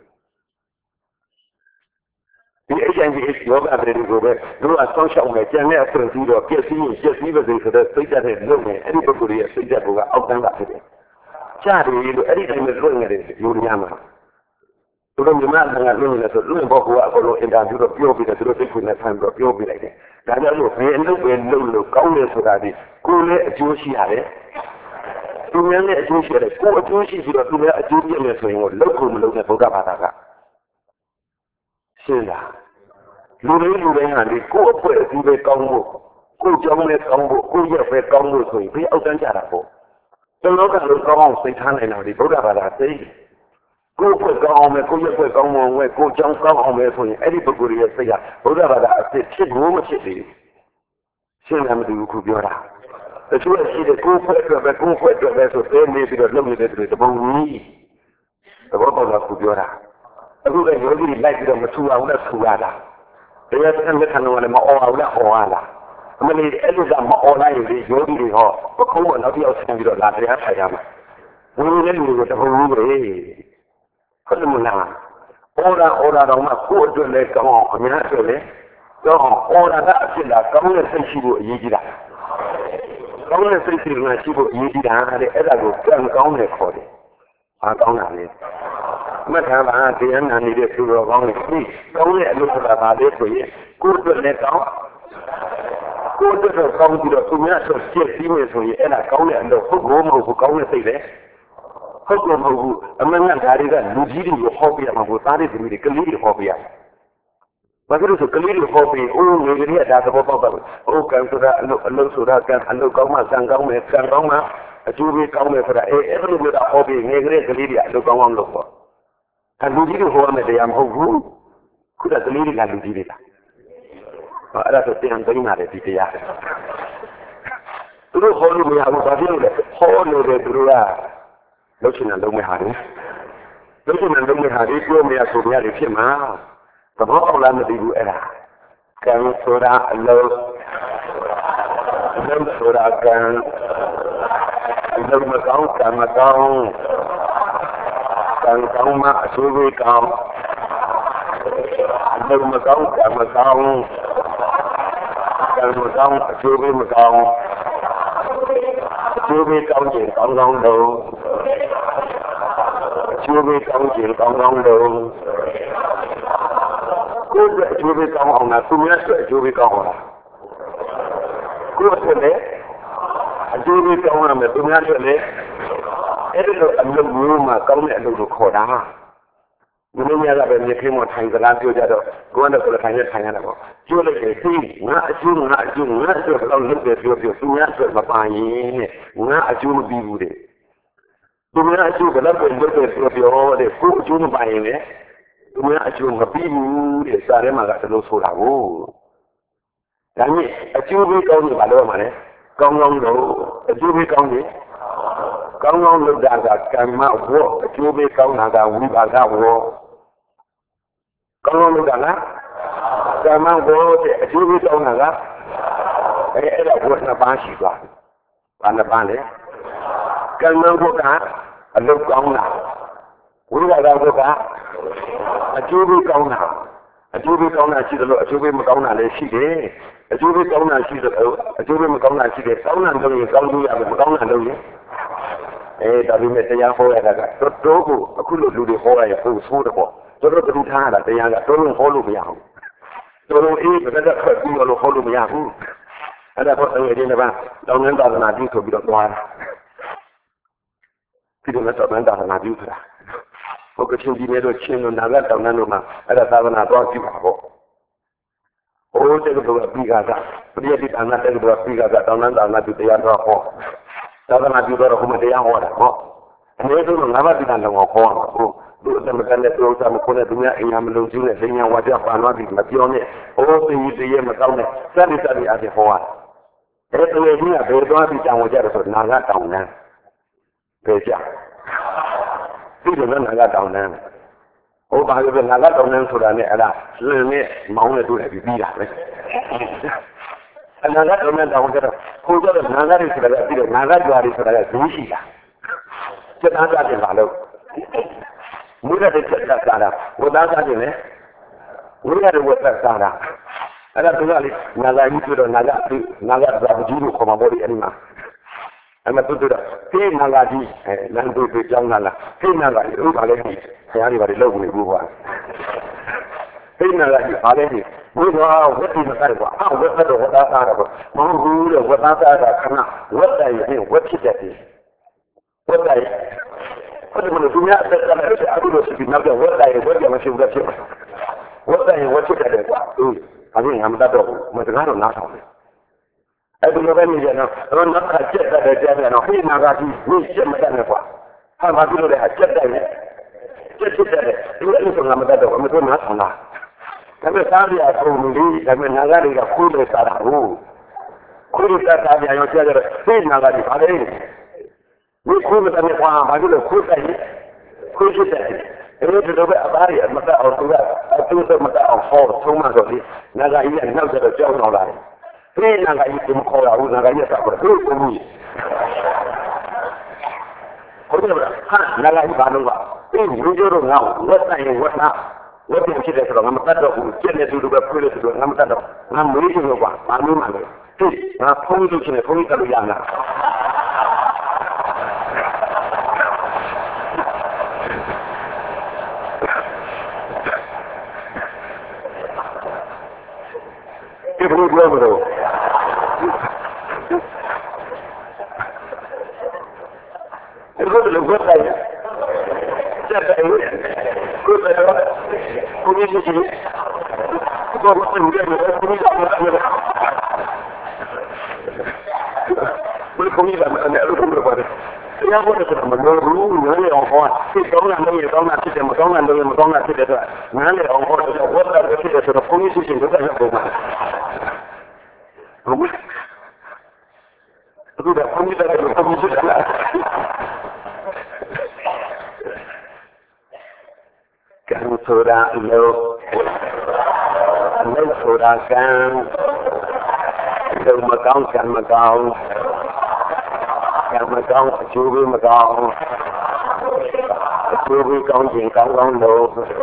ဒီ H I V AIDS ယောဂအတွေတွေကိုပဲတို့ကဆောင်းရှောက်မယ်ကြံတဲ့အဆွေပြီးတော့ပြည့်စည်ရင်ပြည့်စည်ပါစေဆိုတဲ့စိတ်ဓာတ်နဲ့လုပ်နေအဲ့ဒီပုဂ္ဂိုလ်ရဲ့စိတ်ဓာတ်ကအောက်တန်းလာဖြစ်တယ်။ကြားတယ်လို့အဲ့ဒီတိုင်းပဲလုပ်နေတယ်ယူရမှာ။တို့မြမကငါလုပ်နေတယ်ဆိုလို့ဘောကအကုန်လုံးအင်တာဗျူးတော့ပြောပြီးတယ်သူတို့စိတ်ကိုနဲ့ဖန်ပြီးတော့ပြောပြလိုက်တယ်။ဒါကြောင့်လို့ဘယ်အလုပ်ပဲလုပ်လို့ကောင်းတယ်ဆိုတာဒီကိုယ်လည်းအကျိုးရှိရတယ်။သူများလည်းအကျိုးရှိရတယ်ကိုယ်အကျိုးရှိပြီးတော့သူများအကျိုးပြည့်မယ်ဆိုရင်လုပ်ကိုမလုပ်တဲ့ဗုဒ္ဓဘာသာကရှင်းလားလူတွေလူတိုင်းဟာဒီကိုယ့်အဖွဲ့အစည်းပဲကောင်းဖို့ကိုယ်ကြောင်းပဲကောင်းဖို့ကိုယ့်ရဲ့ပဲကောင်းဖို့ဆိုရင်ဘေးအောက်တန်းကြတာပေါ့ကျွန်တော်ကလည်းကောင်းအောင်စိတ်ထားနိုင်တာဒီဗုဒ္ဓဘာသာသိကိုယ့်အဖွဲ့ကောင်းအောင်ပဲကိုယ့်ရဲ့အဖွဲ့ကောင်းအောင်ပဲကိုယ်ကြောင်းကောင်းအောင်ပဲဆိုရင်အဲ့ဒီပုဂ္ဂိုလ်ရဲ့စိတ်ကဗုဒ္ဓဘာသာအစ်ဖြစ်လို့မဖြစ်သေးဘူးရှင်းလားမသိဘူးခုပြောတာတချို့ရှိတဲ့ကိုယ်ဖွဲ့အတွက်ပဲကိုယ်ဖွဲ့အတွက်ပဲဆိုသေးနေပြီးတော့လုပ်နေတဲ့သူတွေတပုံကြီးသဘောပေါက်လားခုပြောတာအခုကယောဂီလိုက်ပြီးတော့မထူအောင်နဲ့ထူရတာတရားစံလက်ခံလို့လည်းမအော်အောင်လည်းအော်ရတာအမလေးအဲ့လိုကမအော်လိုက်ရင်ဒီယောဂီတွေဟောဘုခုံးကနောက်တစ်ယောက်ဆင်းပြီးတော့လာတရားထိုင်ရမှာဝင်နေတဲ့လူတွေကိုတပုံကြီးပဲဟုတ်တယ်မလားအော်ရာအော်ရာတော့မှကိုယ်အတွက်လည်းကောင်းအောင်အများအတွက်လည်းကောင်းအောင်အော်ရာကအဖြစ်လားကောင်းတဲ့စိတ်ရှိဖို့အရေးကြီးတာကောင်းတဲ့စိတ်ရှိမှရှိဖို့အရေးကြီးတာတဲ့အဲ့ဒါကိုကံကောင်းတယ်ခေါ်တယ်ဘာကောင်းတာလဲမထာဘာတရားနာနေတဲ့သူတော်ကောင်းတွေဒီကောင်းတဲ့အလုပ်ဆိုတာပါလေဆိုရင်ကိုယ်အတွက်လည်းကောင်းကိုယ်အတွက်ကောင်းပြီးတော့သူများဆိုပြည့်စည်မယ်ဆိုရင်အဲ့ဒါကောင်းတဲ့အလုပ်ဟုတ်ကောမဟုတ်ဘူးကောင်းတဲ့စိတ်ပဲဟုတ်ကောမဟုတ်ဘူးအမှန်ကဒါတွေကလူကြီးတွေကိုဟောပြရမှာကိုသားတဲ့သူတွေကလေးတွေဟောပြရတယ်ဘာဖြစ်လို့ဆိုကလေးတွေဟောပြီးအိုးငယ်ကလေးကဒါသဘောပေါက်တာအိုးကံဆိုတာအလုပ်အလုပ်ဆိုတာကံအလုပ်ကောင်းမှကံကောင်းမယ်ကံကောင်းမှအကျိုးပေးကောင်းမယ်ဆိုတာအဲအဲ့လိုမျိုးတော့ဟောပြီးငယ်ကလေးကလေးတွေအလုပ်ကောင်းအောင်လုပ်ပေါ့အလူကြီးတွေဟောရမယ်တရားမဟုတ်ဘူးခုနကလေးတွေကလူကြီးတွေလားဟောအဲ့ဒါဆိုပြန်သိမ်းရတယ်ဒီတရားသူတို့ဟောလို့မရဘူးဘာဖြစ်လို့လဲဟောလို့တယ်သူတို့ကလုပ်ချင်တာလုပ်မယ်ဟာလေလုပ်ချင်တာလုပ်မယ်ဟာဒီပြောမရဆိုပြရတယ်ဖြစ်မှာသဘောပေါက်လားမသိဘူးအဲ့ဒါကံဆိုတာအလုံးအလုံးဆိုတာကံအလုံးမကောင်းကံမကောင်းကံကောင်းမှအကျိုးပေးကောင်းအလုံးမကောင်းကံမကောင်းကံမကောင်းအကျိုးပေးမကောင်းအကျိုးပေးကောင်းခြင်းကောင်းကောင်းလို့အကျိုးပေးကောင်းခြင်းကောင်းကောင်းလို့ကိုယ်အကျိုးပေးကောင်းအောင်လားသူများအတွက်အကျိုးပေးကောင်းအောင်လားကိုယ်အတွက်လည်းအကျိုးပေးကောင်းရမယ်သူများအတွက်လည်းအဲ့ဒီလိုအလုပ်မျိုးမှာကောင်းတဲ့အလုပ်ကိုခေါ်တာမင်းများကပဲမြေခင်းမထိုင်စကားပြောကြတော့ကိုယ်ကတော့ထိုင်နေထိုင်ရတာပေါ့ကျိုးလိုက်တယ်ဟိငါအကျိုးငါအကျိုးငါအတွက်တော့လုပ်တယ်ပြောပြောသူများအတွက်မပါရင်ငါအကျိုးမပြီးဘူးတဲ့သူများအကျိုးဘယ်တော့လုပ်တယ်ပြောပြောတဲ့ကိုယ်အကျိုးမပါရင်လည်းသူများအကျိုးမပြီးဘူးတဲ့စာထဲမှာကတလို့ဆိုတာကိုဒါနဲ့အကျိုးပေးကောင်းတယ်ဘာလို့မှလဲကောင်းကောင်းလို့အကျိုးပေးကောင်းတယ်ကောင်းကောင်းလုပ်တာကကမ္မဝေါအကျိုးပေးကောင်းတာကဝိပါကဝေါကောင်းကောင်းလုပ်တာကကမ္မဝေါတဲ့အကျိုးပေးကောင်းတာကအဲအဲ့ဒါဝေါနှစ်ပါးရှိသွားဘာနှစ်ပါးလဲကမ္မဝေါကအလုပ်ကောင်းတာဝိပါကဝေါကအကျိုးပေးကောင်းတာအကျိုးပေးကောင်းတာရှိတယ်လို့အကျိုးပေးမကောင်းတာလည်းရှိတယ်အကျိုးပေးကောင်းတာရှိတယ်အကျိုးပေးမကောင်းတာရှိတယ်ကောင်းတာလုပ်ရင်ကောင်းလို့ရမယ်မကောင်းတာလုပ်ရင်အဲဒါပေမဲ့တရားဟောရတာကတော်တော်ကိုအခုလိုလူတွေဟောရရင်ဟိုဆိုးတယ်ပေါ့တော်တော်တူထားရတာတရားကတော်တော်ဟောလို့မရဘူးတော်တော်အေးဘယ်ကထွက်ပြီးတော့ဟောလို့မရဘူးအဲ့ဒါတော့အဲဒီနေ့ကတောင်းတသာသနာပြုဆိုပြီးတော့သွားတာဒီလိုနဲ့တောင်းတသာသနာပြုဆိုတာဘုကချင်းဒီနေ့တော့ချင်းလို့နာဂတ်တောင်းတလို့မှာအဲ့ဒါသာသနာတော့ပြုပါပေါ့ဟိုတဲ့ကတော့ပြီးကြတာပရိယတိအနာတဲ့ကတော့ပြီးကြတာတောင်းတသာသနာပြုတရားတော့ဟောသာသနာပြုတော့ခုမှတရားဟောတာဟောအနည်းဆုံးငါးပါးတိကလုံးကိုခေါ်အောင်ဟိုသူအသမကန်နဲ့ပြောစားမခေါ်တဲ့သူများအင်္ဂါမလုံးကျူးနဲ့လင်ညာဝါကြပါနွားပြီးမပြောနဲ့ဟိုသိကြီးတည်းရဲ့မကောင်းနဲ့စက်တိစက်တိအားဖြင့်ဟောရတယ်အဲ့ဒါလည်းကြီးကဘယ်သွားပြီးတောင်းဝကြတယ်ဆိုနာဂတောင်းတန်းပဲကြဒီလိုနဲ့နာဂတောင်းတန်းဟိုဘာလို့လဲနာဂတောင်းတန်းဆိုတာနဲ့အဲ့ဒါလင်းနဲ့မောင်းနဲ့တွေ့ပြီးပြီးတာပဲအနာဂတ်တော်နဲ့တောင်းကြတော့ကိုယ်ကတော့နာဂတ်တွေဆိုတာကပြီးတော့နာဂတ်ကြွားတွေဆိုတာကဇူးရှိတာစက်သားကြတယ်ပါလို့မူရတဲ့စက်သားစားတာဝတ်သားစားတယ်လေဝိရတဲ့ဝတ်သားစားတာအဲ့ဒါသူကလေနာဂတ်ကြီးဆိုတော့နာဂတ်နာဂတ်ဇာပကြီးကိုခေါ်မှာပေါ့ဒီအဲ့ဒီမှာအဲ့မှာသူတို့ဖေးနာဂတ်ကြီးအဲလမ်းတို့တွေကြောင်းလာလားဖေးနာဂတ်ဥပါလေဘုရားတွေဘာတွေလုပ်နေဘူးကွာဖေးနာဂတ်ကြီးအားလည်းဘုရားဝတ်တိမဆိုင်ကွာအဝတ်တော့ဝတ်သားစားတော့မဟုတ်ဘူးတဲ့ဝတ်သားစားတာခဏဝတ်တယ်ရင်ဝတ်ဖြစ်တယ်ဝတ်တယ်ဘယ်လိုလဲသူများအသက်ကလည်းအခုလိုစီနောက်ကဝတ်တယ်ဝတ်တယ်မရှိဘူးတဲ့ဖြစ်ဝတ်တယ်ဝတ်ဖြစ်တယ်ကွာအေးအဲ့ဒီငါမတတ်တော့ဘူးမတကားတော့နားထောင်တယ်အဲ့ဒီလိုပဲနေကြတော့တော့နောက်ကချက်တဲ့ကြတယ်တော့ဟိနာကကြီးဝိချက်မတတ်နဲ့ကွာဟာဘာဖြစ်လို့လဲချက်တယ်ချက်ဖြစ်တယ်ဒီလိုဆိုငါမတတ်တော့အမတို့နားထောင်လားဒါပေမဲ့စားရအောင်လို့ဒါပေမဲ့နာဂတွေကခိုးလို့စားတာဟုတ်ခိုးလို့စားတာကြောင့်ကြားကြတော့သိနာဂတွေဘာလဲဒီခိုးတဲ့ကွာဘာလို့လဲခိုးတယ်ခိုးဖြစ်တယ်အဲ့ဒီလိုပဲအသားရမတတ်အောင်သူကအတူတူမတတ်အောင်ဟောသုံးမှဆိုပြီးနာဂကြီးကနောက်ကျတော့ကြောက်တော့လာတယ်သိနာဂကြီးကမခေါ်ရဘူးနာဂကြီးကဆက်ပြီးတော့ဘုရားဘုရားဟာနာဂကြီးဘာလို့ကဒီလူကျတော့ငါ့ကိုဝတ်ဆိုင်ဝတ်နာဝတ်တင်ဖြစ်တယ်ဆိုတော့ငါမတတ်တော့ဘူးကျက်နေသူတို့ပဲဖွေးလို့ဆိုတော့ငါမတတ်တော့ငါမွေးချင်တော့ကွာဘာလို့မှလဲဟိငါဖုံးလို့ချင်တယ်ဖုံးတက်လို့ရလားဒီဘလို့ပြောမလို့ဒီလိုလိုဝတ်တိုင်းကျက်တယ်ကိုယ်ကတော့ကိုကြီးကြီးကိုဘာလို့လဲကိုကြီးကဘယ်လိုလဲဘယ်ကိုကြီးကမအဲ့လိုလုပ်ပါလဲတရားပေါ်တယ်မလို့ဘူးငါလည်းအောင်ဟောဒီကောင်းတာလည်းကောင်းတာဖြစ်တယ်မကောင်းတာလည်းမကောင်းတာဖြစ်တယ်ဆိုငါလည်းအောင်ဟောတော့ဝတ်တာဖြစ်တယ်ဆိုတော့ကိုကြီးရှိချင်းတော့ရောက်ပုံမှာဟုတ်အခုတော့ကိုကြီးကလည်းကိုကြီးရှိတယ်ကံဆိုတာလို့လို့ဆိုတာကံတို့မကောင်းကံမကောင်းကံမကောင်းအကျိုးပေးမကောင်းအကျိုးပေးကောင်းခြင်းကောင်းကောင်းလို့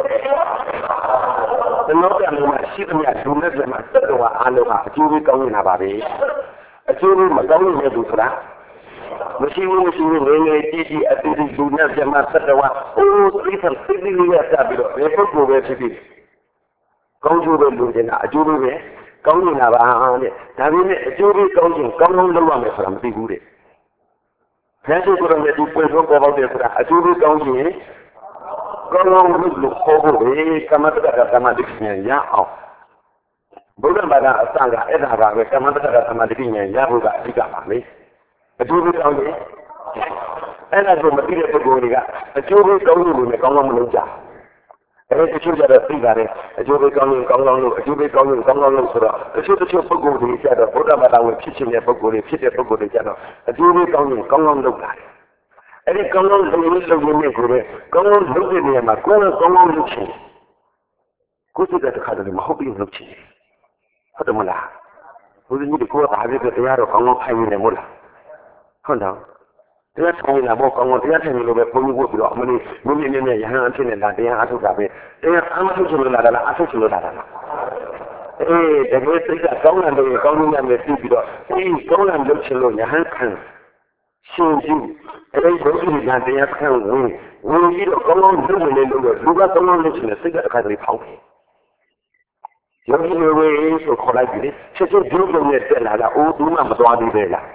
ဒီလိုကံမှာရှိသမျှဒုနဲ့ပြန်မှာစက်တော်အားလုံးကအကျိုးပေးကောင်းနေတာပါပဲအကျိုးပေးမကောင်းနေတဲ့သူဆိုတာမရှိဘူးမရှိဘူးငယ်ငယ်ကြီးကြီးအတူတူဒုနဲ့ပြန်မှာစက်တော်အိုးသိတဲ့သိပြီးရတာပြီးတော့ဘယ်ပုဂ္ဂိုလ်ပဲဖြစ်ဖြစ်ကောင်းကျိုးပဲလိုချင်တာအကျိုးပဲကောင်းနေတာပါတဲ့ဒါပေမဲ့အကျိုးပဲကောင်းခြင်းကောင်းကောင်းလုပ်ရမယ်ဆိုတာမသိဘူးတဲ့ဘယ်လိုဆိုတော့ဒီပွင့်ဆုံးပေါ်ပေါက်တယ်ဆိုတာအကျိုးပဲကောင်းခြင်းကောင်းကောင်းလုပ်လို့ခေါ်ဖို့ပဲကမ္မတက္ကကမ္မတိဉာဏ်ရအောင်ဘုရားဘာသာအစကအဲ့ဒါပါပဲကမ္မတက္ကကမ္မတိဉာဏ်ရဖို့ကအဓိကပါပဲအကျိုးပဲကောင်းခြင်းအဲ့ဒါဆိုမသိတဲ့ပုဂ္ဂိုလ်တွေကအကျိုးပဲကောင်းလို့လည်းကောင်းကောင်းမလုပ်ကြအဲ့ဒီတချို့ကြတော့သိပါတယ်အကျိုးပဲကောင်းလို့ကောင်းကောင်းလို့အကျိုးပဲကောင်းလို့ကောင်းကောင်းလို့ဆိုတော့တချို့တချို့ပုဂ္ဂိုလ်တွေကြတော့ဘုရားဘာသာဝင်ဖြစ်ခြင်းတဲ့ပုဂ္ဂိုလ်တွေဖြစ်တဲ့ပုဂ္ဂိုလ်တွေကြတော့အကျိုးပဲကောင်းလို့ကောင်းကောင်းလုပ်တာအဲ့ဒီကောင်းကောင်းလုပ်လို့လုပ်လို့နဲ့ကိုယ်ကောင်းကောင်းလုပ်တဲ့နေရာမှာကိုယ်ကောင်းကောင်းလုပ်ချင်ကိုယ်စိတ်ကတခါတည်းမဟုတ်ပြီးလုပ်ချင်ဟုတ်တယ်မလားဘုရားကြီးကကိုယ်ကဘာဖြစ်တဲ့တရားတော့ကောင်းကောင်းဖိုင်နေတယ်မို့လားဟုတ်တော့တရားဆောင်လာဖို့ကောင်းကောင်းတရားထိုင်လို့ပဲဘုန်းကြီးဝတ်ပြီးတော့အမလေးမြင်းမြင်းနဲ့ရဟန်းအဖြစ်နဲ့လာတရားအထုတ်တာပဲတရားအမထုတ်ချင်လို့လာတာလားအထုတ်ချင်လို့လာတာလားအေးတကယ်စိတ်ကကောင်းတယ်လို့ကောင်းလို့ရမယ်သိပြီးတော့အေးကောင်းတယ်လို့ချင်လို့ရဟန်းခံရှင်ကြည့်အဲ့ဒီဘုရားကတရားခံဝင်ဝင်ပြီးတော့ကောင်းကောင်းလုပ်နေလို့လူကကောင်းကောင်းလုပ်ချင်တဲ့စိတ်ကတစ်ခါတည်းဖောက်တယ်ယောဂီတွေဝေးဆိုခေါ်လိုက်ပြီချက်ချင်းဒီလိုနဲ့တက်လာတာအိုးသူမှမသွားသေးပဲလား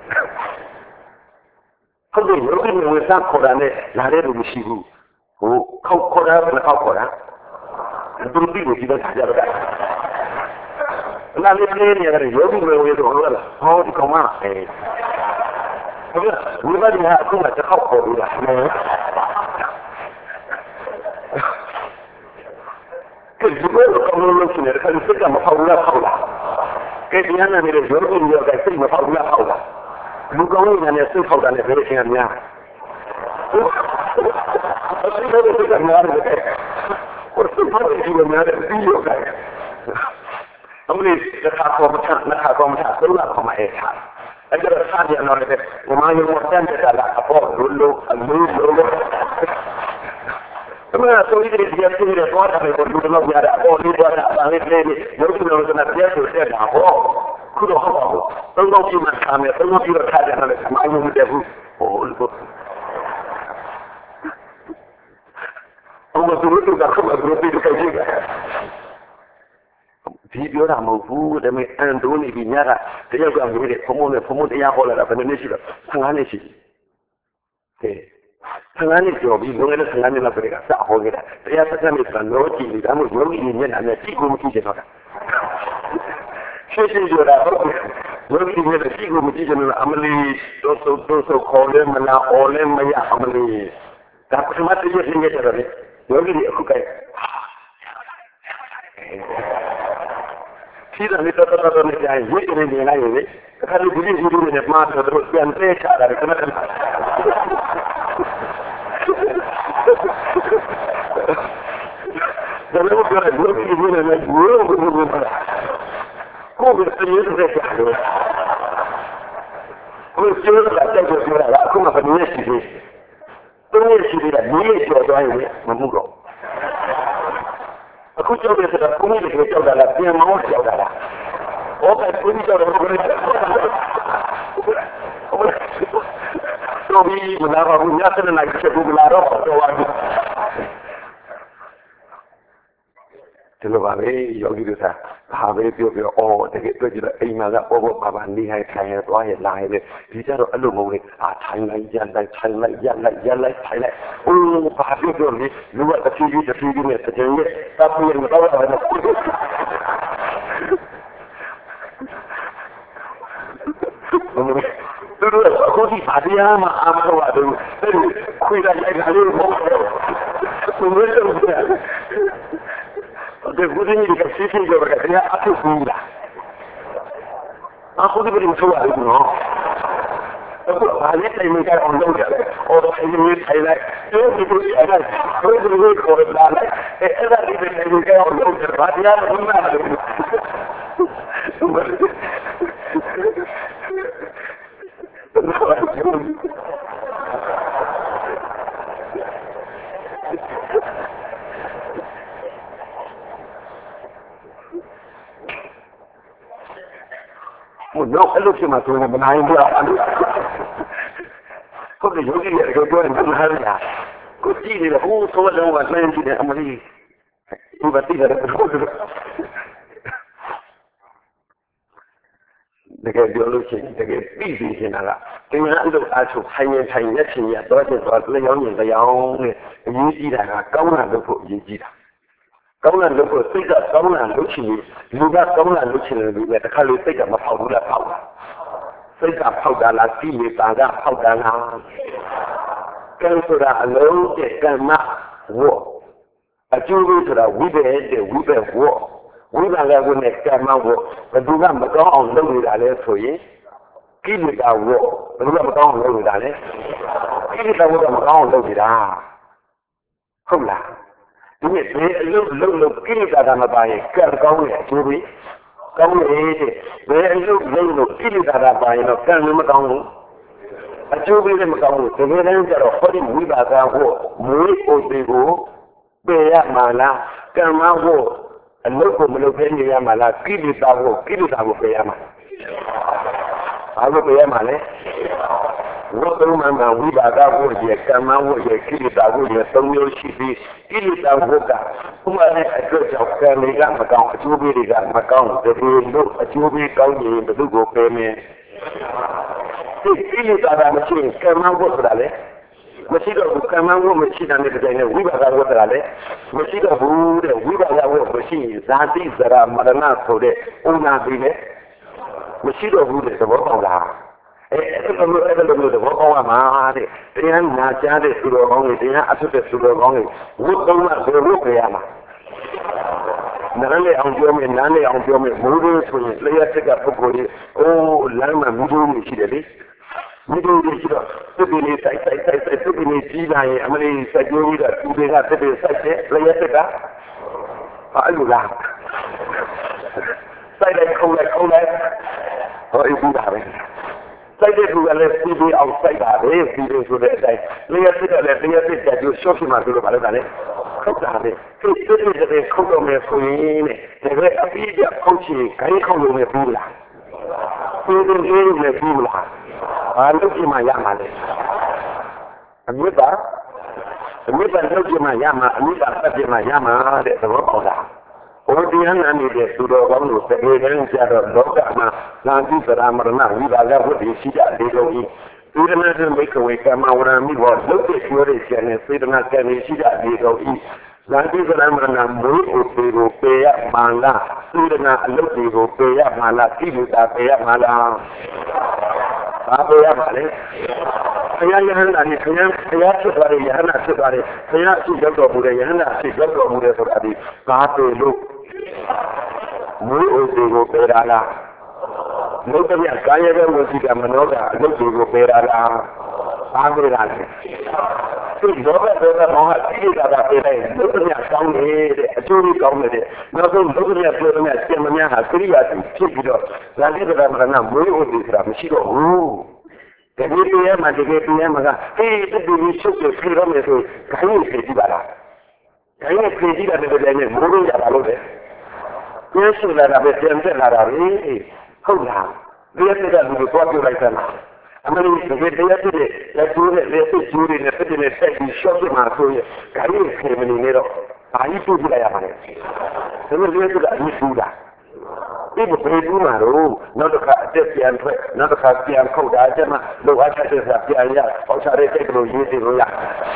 ဟုတ်တယ်ယောဂီတွေဝေးစားခေါ်တာနဲ့လာတဲ့လူမရှိဘူးဟိုခောက်ခေါ်တာမခောက်ခေါ်တာသူတို့ပြီးကိုဒီဘက်ထားကြတော့လာလေးလေးနေရတယ်ယောဂီတွေဝေးဆိုဟုတ်လားဟောဒီကောင်မအဲဟုတ်ကဲ့ဝိပဿနာအခုမှတစ်ခေါက်ခေါ်ပြီးတာကဲဒီလိုကောင်းလို့ရှိနေတဲ့ခါစိတ်ကမဖောက်ဘူးလားဖောက်လားကဲဒီနေ့နေတဲ့ယောဂီတွေကစိတ်မဖောက်ဘူးလားဖောက်လားလူကောင်းနေတဲ့စိတ်ဖောက်တာနဲ့ဘယ်လိုရှင်းရမလဲအဲ့ဒီလိုစိတ်ကများတယ်ကိုယ်စိတ်ဖောက်နေတယ်များတယ်ဒီလိုကဲအမလေးတစ်ခါခေါ်မချနှစ်ခါခေါ်မချသုံးခါခေါ်မအဲ့ချအဲ့ဒါစားကြနော်လေဘုမာယုံတန်တဲ့လာအပေါ်လူလူအလူလူအမေဆိုဒီဒီရတဲ့တော့တာပဲလူလူလောက်ရတာအော်ဒီတော့တာအဲ့ဒီလေရုပ်စုလုံးကပြည့်စုံတဲ့တာဟောခုတော့ဟောပါဘူးသုံးတော့ပြမှထားမယ်သုံးတော့ပြတော့ထားတယ်နော်လေဘုမာယုံမတဲ့ဘူးဟိုလူအောင်ဆိုလို့ကခုမှဂရုပြီးတော့ကြည့်ဒီပြောတာမဟုတ်ဘူးဒါပေမဲ့အန်တိုနီပြီးညကတယောက်ကငွေတဲ့ဖုံဖုံနဲ့ဖုံဖုံတရားဟောလာတာဘယ်နှစ်ရှိတော့ဆယ်ငါးနှစ်ရှိတယ်ဆယ်ငါးနှစ်ကျော်ပြီးလုံးဝဆယ်ငါးနှစ်လောက်ပဲကစဟောခဲ့တာတရားစကားနဲ့ကတော့ကြည့်နေတာမို့ယောဂီညက်နဲ့ကြည့်ကိုမကြည့်ချင်တော့တာရှင်းရှင်းပြောတာဟုတ်ယောဂီညက်ကြည့်ကိုမကြည့်ချင်တော့အမလီတော့ဆိုတော့ဆိုခေါ်လဲမလားအော်လဲမရအမလီဒါပထမတည်းရင်းနေကြတယ်ယောဂီအခုကဲရှိတယ်လေတော်တော်တော်နဲ့ကြာရင်ဝိတ္တနေနေလိုက်ရင်လေအခါဒီဒီဒီဒီနဲ့မှားတော့တို့ပြန်သေးချတာလည်းခဏခဏဒါလည်းပြောတယ်ဘုရားဒီနေ့လည်းဘုရားဘုရားဘုရားကိုယ်ကတည်းကတည်းကကြားလို့ကိုယ်ပြောတာတက်ကြပြောတာအခုမှဘယ်နည်းရှိသေးတယ်တုံးရရှိသေးတယ်နည်းကျော်သွားရင်မမှုတော့အခုကြောက်တယ်ဆိုတာကိုယ်ကြီးတွေကြောက်တာလားပြင်မောင်းကြောက်တာလားဟောပဲကိုယ်ကြီးကြောက်တယ်ဘယ်လိုလဲတော့ဒီမနာဘူးညစနေလိုက်ချက်ဘူးလာတော့တော့ပါဘူးဒီလိုပါပဲယောဂီတို့ကဘာပဲပြောပြောအော်တကယ်တွေ့ကြတော့အိမ်မှာကပေါ်ပေါ်ပါပါနေဟိုင်ထိုင်ရသွားရလာရလေဒီကြတော့အဲ့လိုမဟုတ်လေအာထိုင်လိုက်ရလိုက်ထိုင်လိုက်ရလိုက်ရလိုက်ထိုင်လိုက်အိုးဘာပြောပြောလေလူကတဖြည်းဖြည်းတဖြည်းဖြည်းနဲ့တကယ်ရဲ့တပ်ပြီးရတော့ရတယ်သူတို့အခုဒီပါတရားမှာအားမလို့ရတယ်ခွေးလိုက်လိုက်လို့မဟုတ်ဘူးသူတို့ကဒီဘုရင်ကြီးကစီးစီးကြောက်ကတရားအထုပ်ဘူးလားအခုဒီဘယ်လိုဆိုရလဲနော်အခုဘာလဲတိုင်မကြအောင်လုပ်ရတယ်။အော်တော့ဒီလိုထိုင်လိုက်ဒီလိုဒီလိုအဲ့ဒါဘယ်လိုလုပ်ခေါ်လာလဲအဲ့ဒါဒီလိုတိုင်မကြအောင်လုပ်တယ်ဘာတရားမလုပ်နိုင်ဘူးတော့အဲ့လိုဖြစ်မှာဆိုရင်မနိုင်ဘူးအဲ့ဟုတ်တယ်ယောဂီရဲ့ကြောပြောရင်မနိုင်ဘူးကိုကြည့်နေတယ်ဟိုဆိုတော့ကလှမ်းကြည့်တယ်အမလေးသူမသိတယ်တကယ်ပြောလို့ရှိရင်တကယ်ပြီးပြီးရှင်တာကတရားအလုပ်အားထုတ်ထိုင်ရင်ထိုင်ရက်ချင်ရတော့တဲ့တော့လျောင်းရင်လျောင်းနဲ့အရေးကြီးတာကကောင်းတာလုပ်ဖို့အရေးကြီးတာကောင်းတာလုပ်ဖို့စိတ်ကကောင်းတာလုပ်ချင်လူကကောင်းတာလုပ်ချင်တယ်လူပဲတစ်ခါလေစိတ်ကမဖောက်ဘူးလားဖောက်တာစိတ်ကဖောက်တာလားကိလေသာကဖောက်တာလားကံဆိုတာအလုံးတဲ့ကမ္မဝေါအကျိုးဆိုတာဝိဘယ်တဲ့ဝိဘယ်ဝေါဝိပါကကိုနဲ့ကမ္မဝဘယ်သူကမကောင်းအောင်လုပ်နေတာလဲဆိုရင်ကိလေသာဝဘယ်သူကမကောင်းအောင်လုပ်နေတာလဲကိလေသာဝကမကောင်းအောင်လုပ်နေတာဟုတ်လားဒီနေ့ဘယ်အလုပ်လုပ်လို့ကိလေသာကမပါရင်ကံကောင်းရဲ့အကျိုးပဲကောင်းရဲ့တဲ့ဘယ်အလုပ်လုပ်လို့ကိလေသာကပါရင်တော့ကံလည်းမကောင်းဘူးအကျိုးပဲလည်းမကောင်းဘူးဒီလိုတန်းကျတော့ဟောဒီဝိပါကဝမွေးအိုသေးကိုပယ်ရမှာလားကံမဝအလုပ်ကိုမလုပ်ဖဲနေရမှာလားကိလေသာကိုကိလေသာကိုပယ်ရမှာဘာလို့ပယ်ရမှာလဲဝတ်သုံးမှမှာဝိပါကဝတ်ရဲ့ကမ္မဝတ်ရဲ့ကိလေသာဝတ်ရဲ့သုံးမျိုးရှိပြီးကိလေသာဝတ်ကဥမာနဲ့အတွက်ကြောင့်ကံတွေကမကောင်းအကျိုးပေးတွေကမကောင်းတကယ်လို့အကျိုးပေးကောင်းရင်ဘယ်သူကိုပယ်မလဲဒီကိလေသာကမရှိရင်ကမ္မဝတ်ဆိုတာလေမရှိတော့ဘူးကမ္မဝတ်မရှိတဲ့တဲ့တိုင်းနဲ့ဝိပါကဝတ်တာလေမရှိတော့ဘူးတဲ့ဝိပါကဝတ်မရှိရင်ဇာတိဇရာမရဏဆိုတဲ့ဥနာပြီးလေမရှိတော့ဘူးတဲ့သဘောပေါက်လားအဲအဲ့လိုမျိုးအဲ့လိုမျိုးသဘောပေါက်ရမှာတဲ့တရားနာကြားတဲ့သူတော်ကောင်းတွေတရားအထုတဲ့သူတော်ကောင်းတွေဝတ်သုံးမှဘယ်လိုပြရမှာနားလေအောင်ပြောမယ်နားလေအောင်ပြောမယ်မိုးလို့ဆိုရင်လျှက်စက်ကပုဂ္ဂိုလ်ကြီးအိုးလမ်းမှာမီးထိုးနေရှိတယ်လေဒီလိုကြီးဆိုတော့သူ့ဒီစိုက်စိုက်စိုက်စိုက်သူ့ဒီကြီးလာရင်အမလေးစိုက်ကြိုးကြီးကသူတွေကတစ်တွေစိုက်တယ်လျှက်စက်ကဟာလူလားစိုက်လိုက်ခုံးလိုက်ခုံးလိုက်ဟောအခုဒါပဲစိုက်တဲ့သူကလည်းစီးပြီးအောင်စိုက်တာပဲစီးပြီးဆိုတဲ့အတိုင်းလျှက်စက်ကလည်းလျှက်စက်ကကျိုးရှော့ဖြစ်မှဆိုလို့ပါလို့ကလည်းခုတ်တာပဲသူ့သူ့တဲ့ခုတ်တော့မယ်ဆိုရင်တဲ့ဒါပဲအပြီးကခုတ်ချင်ခိုင်းခုတ်လို့မပြီးလားသူ့သူ့လေးလည်းပြီးလားဘာလို့ဒီမှာရမှာလဲအမြတ်ပါအမြတ်ပါလို့ဒီမှာရမှာအမြတ်ပါပတ်ဒီမှာရမှာတဲ့သဘောပေါက်လားဟိုတရားနာနေတဲ့သူတော်ကောင်းတို့တကယ်တမ်းကျတော့လောကမှာသာတိပရမရဏဝိပါကဝတ္တိရှိကြတယ်လို့ဒီသေဒနာရှင်မိခဝေကမ္မဝရမိဘောလုတ်တဲ့ပြောတဲ့ကျန်တဲ့သေဒနာကံရှိကြတယ်လို့ဤသာတိပရမရဏမိုးဥပေကိုပေရမှန်လားသေဒနာအလုတ်တွေကိုပေရမှန်လားကိလေသာပေရမှန်လားဘာပေရမှာလဲဘုရားယဟန္တာနဲ့ဘုရားဘုရားဖြစ်သွားတဲ့ယဟန္တာဖြစ်သွားတဲ့ဘုရားအဖြစ်ရောက်တော်မူတဲ့ယဟန္တာအဖြစ်ရောက်တော်မူတဲ့ဆိုတာဒီဘာပေလို့မူဥဒေကိုပေရလားမုဒ္ဒမြကာယကဝစီကမနောကအလုပ်တွေကိုပေရလားဘာပေရလဲဒီလောဘဒေါသမောဟတိတိတာပေလိုက်မုဒ္ဒမြကောင်းနေတဲ့အကျိုးကြီးကောင်းနေတဲ့နောက်ဆုံးမုဒ္ဒမြပြောတဲ့မြတ်စင်မများဟာကိရိယာတိဖြစ်ပြီးတော့ဇာတိပဒမရဏမွေးဥဒေဆိုတာမရှိတော့ဘူးတကယ်တရားမှတကယ်တရားမှကအေးတူတူချုပ်ချုပ်ပြေတော့မယ်ဆိုခိုင်းနေကြည့်ပါလားခိုင်းနေကြည့်တာတကယ်လည်းမိုးလို့ရပါလို့လေကျင်းရှိလာတာပဲပြန်တက်လာတာလေဟုတ်လားဒီအစ်ကလူကိုပြောလိုက်တာအမေရိကန်တရားတည်းလက်ကျိုးနဲ့လက်ကျိုးတွေနဲ့ပြည့်နေတဲ့ဆက်ပြီးရှော့ပြမှာဆိုရင်ခိုင်းနေခေမနေနေတော့ဘာကြီးပြုတ်ပြလိုက်ရမှာလဲဒါလို့လက်ကျိုးကအမှုစုတာဒီဘယ်လိုမှတော့နောက်တစ်ခါအသက်ပြန်ထွက်နောက်တစ်ခါပြန်ခုတ်တာကျမှလောအချက်ချက်ပြန်ရဟောစားတဲ့တိတ်လို့ရေးစီလို့ရ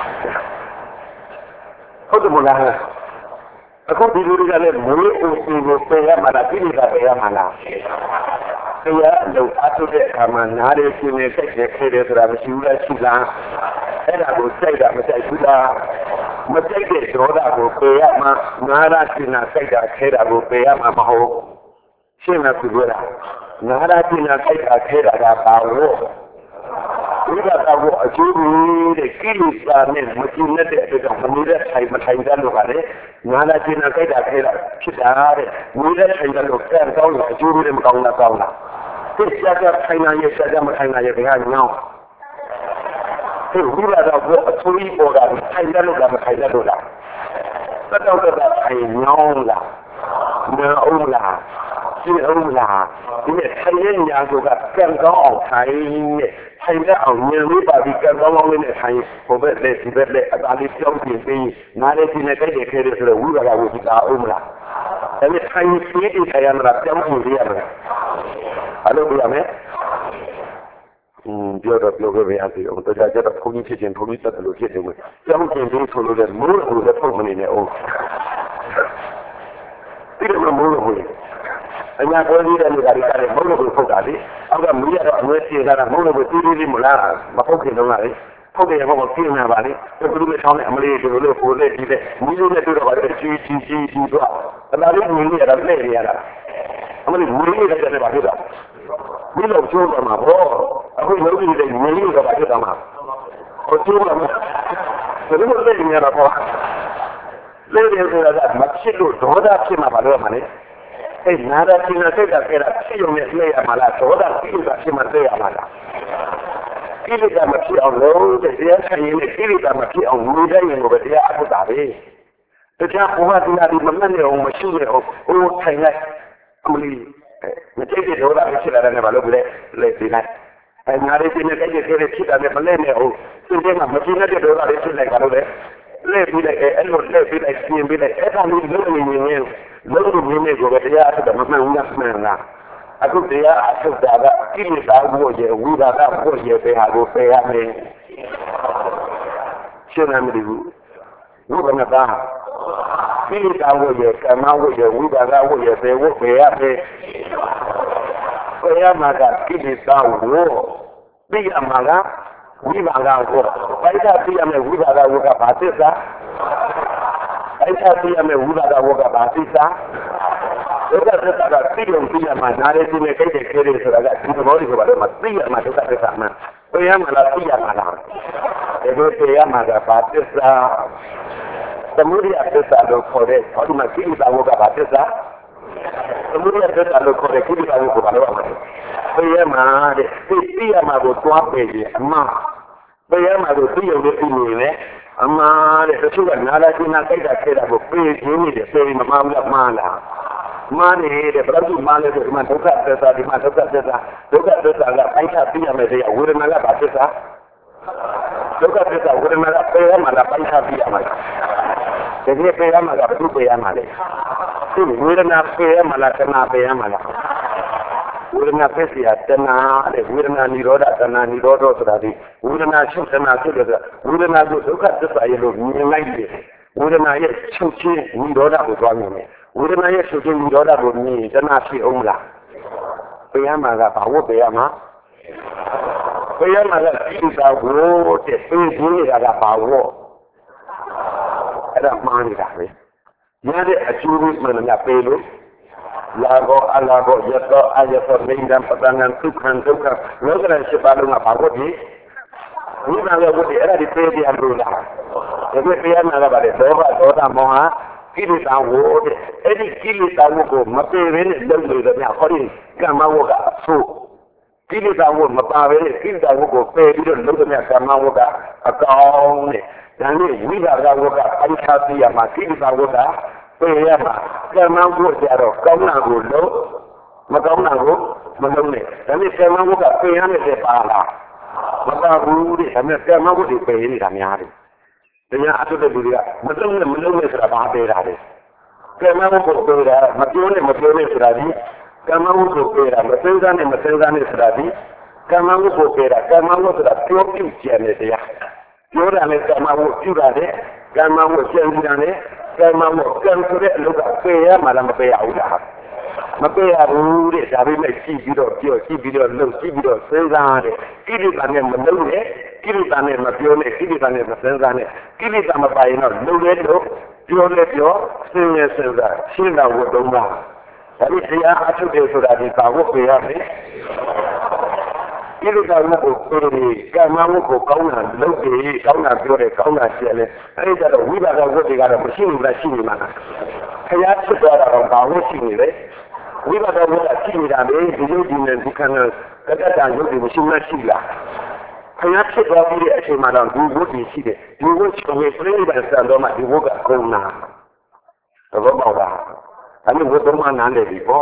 ဟုတ်တယ်မလားအခုဒီလူတွေကလည်းမွေးအိုစီကိုပယ်ရမှာလားပြိဋိကပယ်ရမှာလားတရားလို့အထုတဲ့အခါမှာနားရရှင်နေစိတ်နဲ့ခဲတယ်ဆိုတာမရှိဘူးလားရှိလားအဲ့ဒါကိုစိတ်ကမစိတ်ဘူးလားမစိတ်တဲ့ဒေါသကိုပယ်ရမှာနားရရှင်နာစိတ်ကခဲတာကိုပယ်ရမှာမဟုတ်ရှင်းလားသူပြောတာနာရတိနာစိတ်အားခဲတာကပါလို့ဒီကတော့အကျိုးတဲ့ကိလေသာနဲ့မကျင်တဲ့အတွက်ကြောင့်မနေတဲ့ထိုင်မထိုင်ကြလို့ကလည်းနာရတိနာစိတ်အားခဲတာဖြစ်တာတဲ့နေတဲ့ထိုင်ကြလို့ကံကောင်းလို့အကျိုးတွေမကောင်းလားကောင်းလားသိချာချာထိုင်နေရဆက်ကြမထိုင်နိုင်ရဘယ်ဟာညောင်းဒီဝိလာတော့အချိုးကြီးပေါ်တာထိုင်ကြလို့ကမထိုင်ကြလို့လားသက်တော့သက်ထိုင်ညောင်းလားမအောင်လားရှင်းအောင်လားဒီနဲ့ထိုင်ရညာဆိုတာကံကောင်းအောင်ထိုင်နေထိုင်ရအောင်ဉာဏ်လေးပါပြီးကံကောင်းအောင်နဲ့ထိုင်ဟိုဘက်လက်ဒီဘက်လက်အသာလေးပြောင်းပြင်ပြီးနားလေးဒီနဲ့ကြိုက်တယ်ခဲတယ်ဆိုတော့ဝိပါကဝိသအောင်လားဒါနဲ့ထိုင်ပြီးဒီထိုင်ရမှာပြောင်းပြင်ရမယ်အလုပ်ရမယ်อืมပြောတော့ပြောခဲ့ပါရစေအောင်တရားကြတော့ဘုန်းကြီးဖြစ်ခြင်းဘုန်းကြီးတက်တယ်လို့ဖြစ်တယ်ကြောင်းကျင်ပြီးဆိုလို့လည်းမိုးလို့လည်းထုတ်မနေနဲ့အောင်ဒီလိုမိုးလို့အညာပေါ်လေးတဲ့လူကလည်းမုန်းလို့ဖုတ်တာလေအောက်ကမီးရတော့အဝဲပြေးတာမုန်းလို့တီးတီးလေးမလားမဖုတ်ခင်တော့လေဖုတ်တယ်ဘောပြင်းနေပါလေသူတို့လည်းချောင်းနဲ့အမလေးတို့လို့ပိုလေးပြီးတဲ့မီးလေးနဲ့တွေ့တော့ပါလေချီချီချီချီတော့အလားလေးမီးလေးရတာပြည့်နေရတာအမလေးမီးလေးလိုက်တယ်ပါဖြစ်တာမီးလို့ချိုးတော့မှာဘောအခုလုံးကြီးတဲ့မီးလေးကပါဖြစ်တာမှာဟိုချိုးတော့မှာဘယ်လိုလဲနေရတာပေါ့လေးတယ်ဆိုတာကမဖြစ်လို့ဒေါသဖြစ်မှာပါလို့မှလေအဲ့နာရတိနာစိတ်ကအဲ့ဒါဖြစ်ရုံနဲ့သိရမှာလားဒေါသကိလေသာဖြစ်မှသိရမှာလားကိလေသာမဖြစ်အောင်လို့တရားဆိုင်ရင်ကိလေသာမဖြစ်အောင်လူတိုင်းရင်ကိုပဲတရားအထုတ်တာပဲတရားဘဝတရားဒီမမှတ်နေအောင်မရှိရအောင်ဟိုထိုင်လိုက်အမလီမတိတ်တဲ့ဒေါသဖြစ်လာတယ်ဘာလို့လဲလေဒီလိုက်အဲ့နာရတိနဲ့ကြိုက်တဲ့ခဲဖြစ်တာနဲ့မလဲနဲ့ဟုတ်သူကမကြည့်တဲ့ဒေါသတွေဖြစ်လိုက်ဘာလို့လဲလဲပြီးလိုက်အဲ့လိုလဲပြီးလိုက်ပြင်ပြီးလိုက်အဲ့ဒါမျိုးလုံးနေနေလုံးလုံးနေနေကိုပဲတရားအထုတ်မမှန်ဘူးလားမှန်လားအခုတရားအထုတ်တာကကိလေသာဘုရဲ့ဝိပါဒဘုရဲ့ပဲဟာကိုပယ်ရမယ်ရှင်းနိုင်ပြီဘုရားကသာကိလေသာဘုရဲ့ကမ္မဘုရဲ့ဝိပါဒဘုရဲ့ပဲဝပယ်ရမယ်ပယ်ရမှာကကိလေသာဘုသိရမှာကဝိပါဒဘုပိုက်တာသိရမယ်ဝိပါဒဘုကဘာသစ္စာအဲ့ဒါသိရမယ်ဝိပါဒဘုကဘာသစ္စာဒုက္ခသစ္စာကသိလို့သိရမှာနားရဲသိနေကြိုက်တဲ့ခဲတွေဆိုတာကဒီသဘောတွေကဘာလို့မသိရမှာဒုက္ခသစ္စာမှသိရမှာလားသိရမှာလားဒီလိုသိရမှာကဘာသစ္စာသမုဒိယသစ္စာလို့ခေါ်တဲ့ဘာလို့မသိတာဘောကဘာသစ္စာသမုဒိယသစ္စာလို့ခေါ်တဲ့ကိလေသာကိုဘာလို့ရမှာလဲသိရမှာတဲ့သိရမှာကိုသွားပယ်ခြင်းအမှားသိရမှာကိုသိရုံနဲ့သိနေတယ်အမှားတဲ့တချို့ကနာလာချင်းနာကြိုက်တာခဲတာကိုပယ်ခြင်းနေတယ်ဆိုရင်မမှားဘူးလားမှားလားမာနေတဲ့ဘယ်လိုမာလဲဆိုဒီမှာဒုက္ခသစ္စာဒီမှာဒုက္ခသစ္စာဒုက္ခသစ္စာကပိုက်တာသိရမယ်တဲ့ဝေဒနာကဘာသစ္စာဒုက္ခသစ္စာဝေဒနာကပယ်ရမှာလားပိုက်တာသိရမှာလားဒီနေ့ပယ်ရမှာကဘယ်လိုပယ်ရမှာလဲဒီဝေဒနာပယ်ရမှာလားတဏှာပယ်ရမှာလားဝေဒနာပယ်စီရတဏှာတဲ့ဝေဒနာនិရောဓတဏှာនិရောဓဆိုတာဒီဝေဒနာချုပ်တဏှာချုပ်တယ်ဆိုဝေဒနာကိုဒုက္ခသစ္စာရဲ့လို့မြင်လိုက်တယ်ဝေဒနာရဲ့ချုပ်ခြင်းនិရောဓကိုသွားမြင်တယ်ဝေဒနာရဲ့ချုပ်ခြင်းនិရောဓကိုမြင်တဏှာဖြစ်အောင်လားပယ်ရမှာကဘာဝပယ်ရမှာပယ်ရမှာကကိလေသာကိုတဲ့ပယ်ခြင်းနေတာကဘာဝအဲ့ဒါမှားနေတာပဲရတဲ့အကျိုးမှန်တယ်ပယ်လို့လာဘောအလာဘောယတောအယတောမိန်ဒံပတဏံဒုက္ခံဒုက္ခလောကရန်ရှိပါလုံးကဘာလို့ဒီဝိပါဒဘုဒ္ဓအဲ့ဒါဒီပယ်ပြလို့လားဒီပယ်ရမှာကဘာလဲလောဘဒေါသမောဟကိလေသာဝတဲ့အဲ့ဒီကိလေသာဝကိုမပယ်ဘဲနဲ့လုပ်လို့တဲ့ဟောဒီကမ္မဝကအဖို့ကိလေသာဝမပါဘဲနဲ့ကိလေသာဝကိုပယ်ပြီးတော့လုပ်တဲ့ကမ္မဝကအကောင်းနဲ့ဒါနဲ့ဝိပါဒဝကပိုက်ချသိရမှာကိလေသာဝကပယ်ရမှာကမ္မဝကြတော့ကောင်းတာကိုလုပ်မကောင်းတာကိုမလုပ်နဲ့ဒါနဲ့ကမ္မဝကပယ်ရမယ်ပါလားမပါဘူးတဲ့ဒါနဲ့ကမ္မဝတွေပယ်နေတာများတယ်တရားအထုတဲ့လူတွေကမလုံးနဲ့မလုံးနဲ့ဆိုတာဘာပေးတာလဲကမ္မဝုကိုပေးတာမပြောနဲ့မပြောနဲ့ဆိုတာဒီကမ္မဝုကိုပေးတာမစင်းစားနဲ့မစင်းစားနဲ့ဆိုတာဒီကမ္မဝုကိုပေးတာကမ္မဝုဆိုတာပြောပြကြံတဲ့တရားပြောတာနဲ့ကမ္မဝုပြုတာနဲ့ကမ္မဝုကျင့်တာနဲ့ကမ္မဝုကံဆိုတဲ့အလုပ်ကပေးရမှာလားမပေးရဘူးလားမပေးရဘူးတဲ့ဒါပေမဲ့ကြည့်ပြီးတော့ပြောကြည့်ပြီးတော့လုပ်ကြည့်ပြီးတော့စဉ်းစားတဲ့ကိလေသာနဲ့မလုပ်နဲ့ကိလေသာနဲ့မပြောနဲ့ကိလေသာနဲ့မစဉ်းစားနဲ့ကိလေသာမပိုင်တော့လုပ်လဲလို့ပြောလဲပြောစဉ်းရဲစဉ်းစားရှင်းတာဝတ်တော့မှာဒါပြီးတရားအထုတ်တယ်ဆိုတာဒီကာဝတ်ပြရမယ်ကိလေသာကိုကိုယ်ကြီးကမ္မဝတ်ကိုကောင်းတာလုပ်ပြီးကောင်းတာပြောတယ်ကောင်းတာရှင်းလဲအဲဒီကြတော့ဝိပါဒဝတ်တွေကတော့မရှိဘူးလားရှိနေမှာလားခရားဖြစ်သွားတာတော့ဘာဝတ်ရှိနေလဲဝိပါဒဝတ်ကရှိနေတာလေဒီလိုဒီနဲ့ဒီခန္ဓာကတ္တရုပ်တွေမရှိမှရှိလားခရားဖြစ်သွားပြီးတဲ့အချိန်မှာတော့ဒီဝတ်တွေရှိတယ်ဒီဝတ်ချိုးဝေပြိဋိဘံစံတော်မှာဒီဝတ်ကကုန်နာသဘောပေါက်လားအဲ့ဒီဝတ်တော်မှနားလေပြီပေါ့ဝ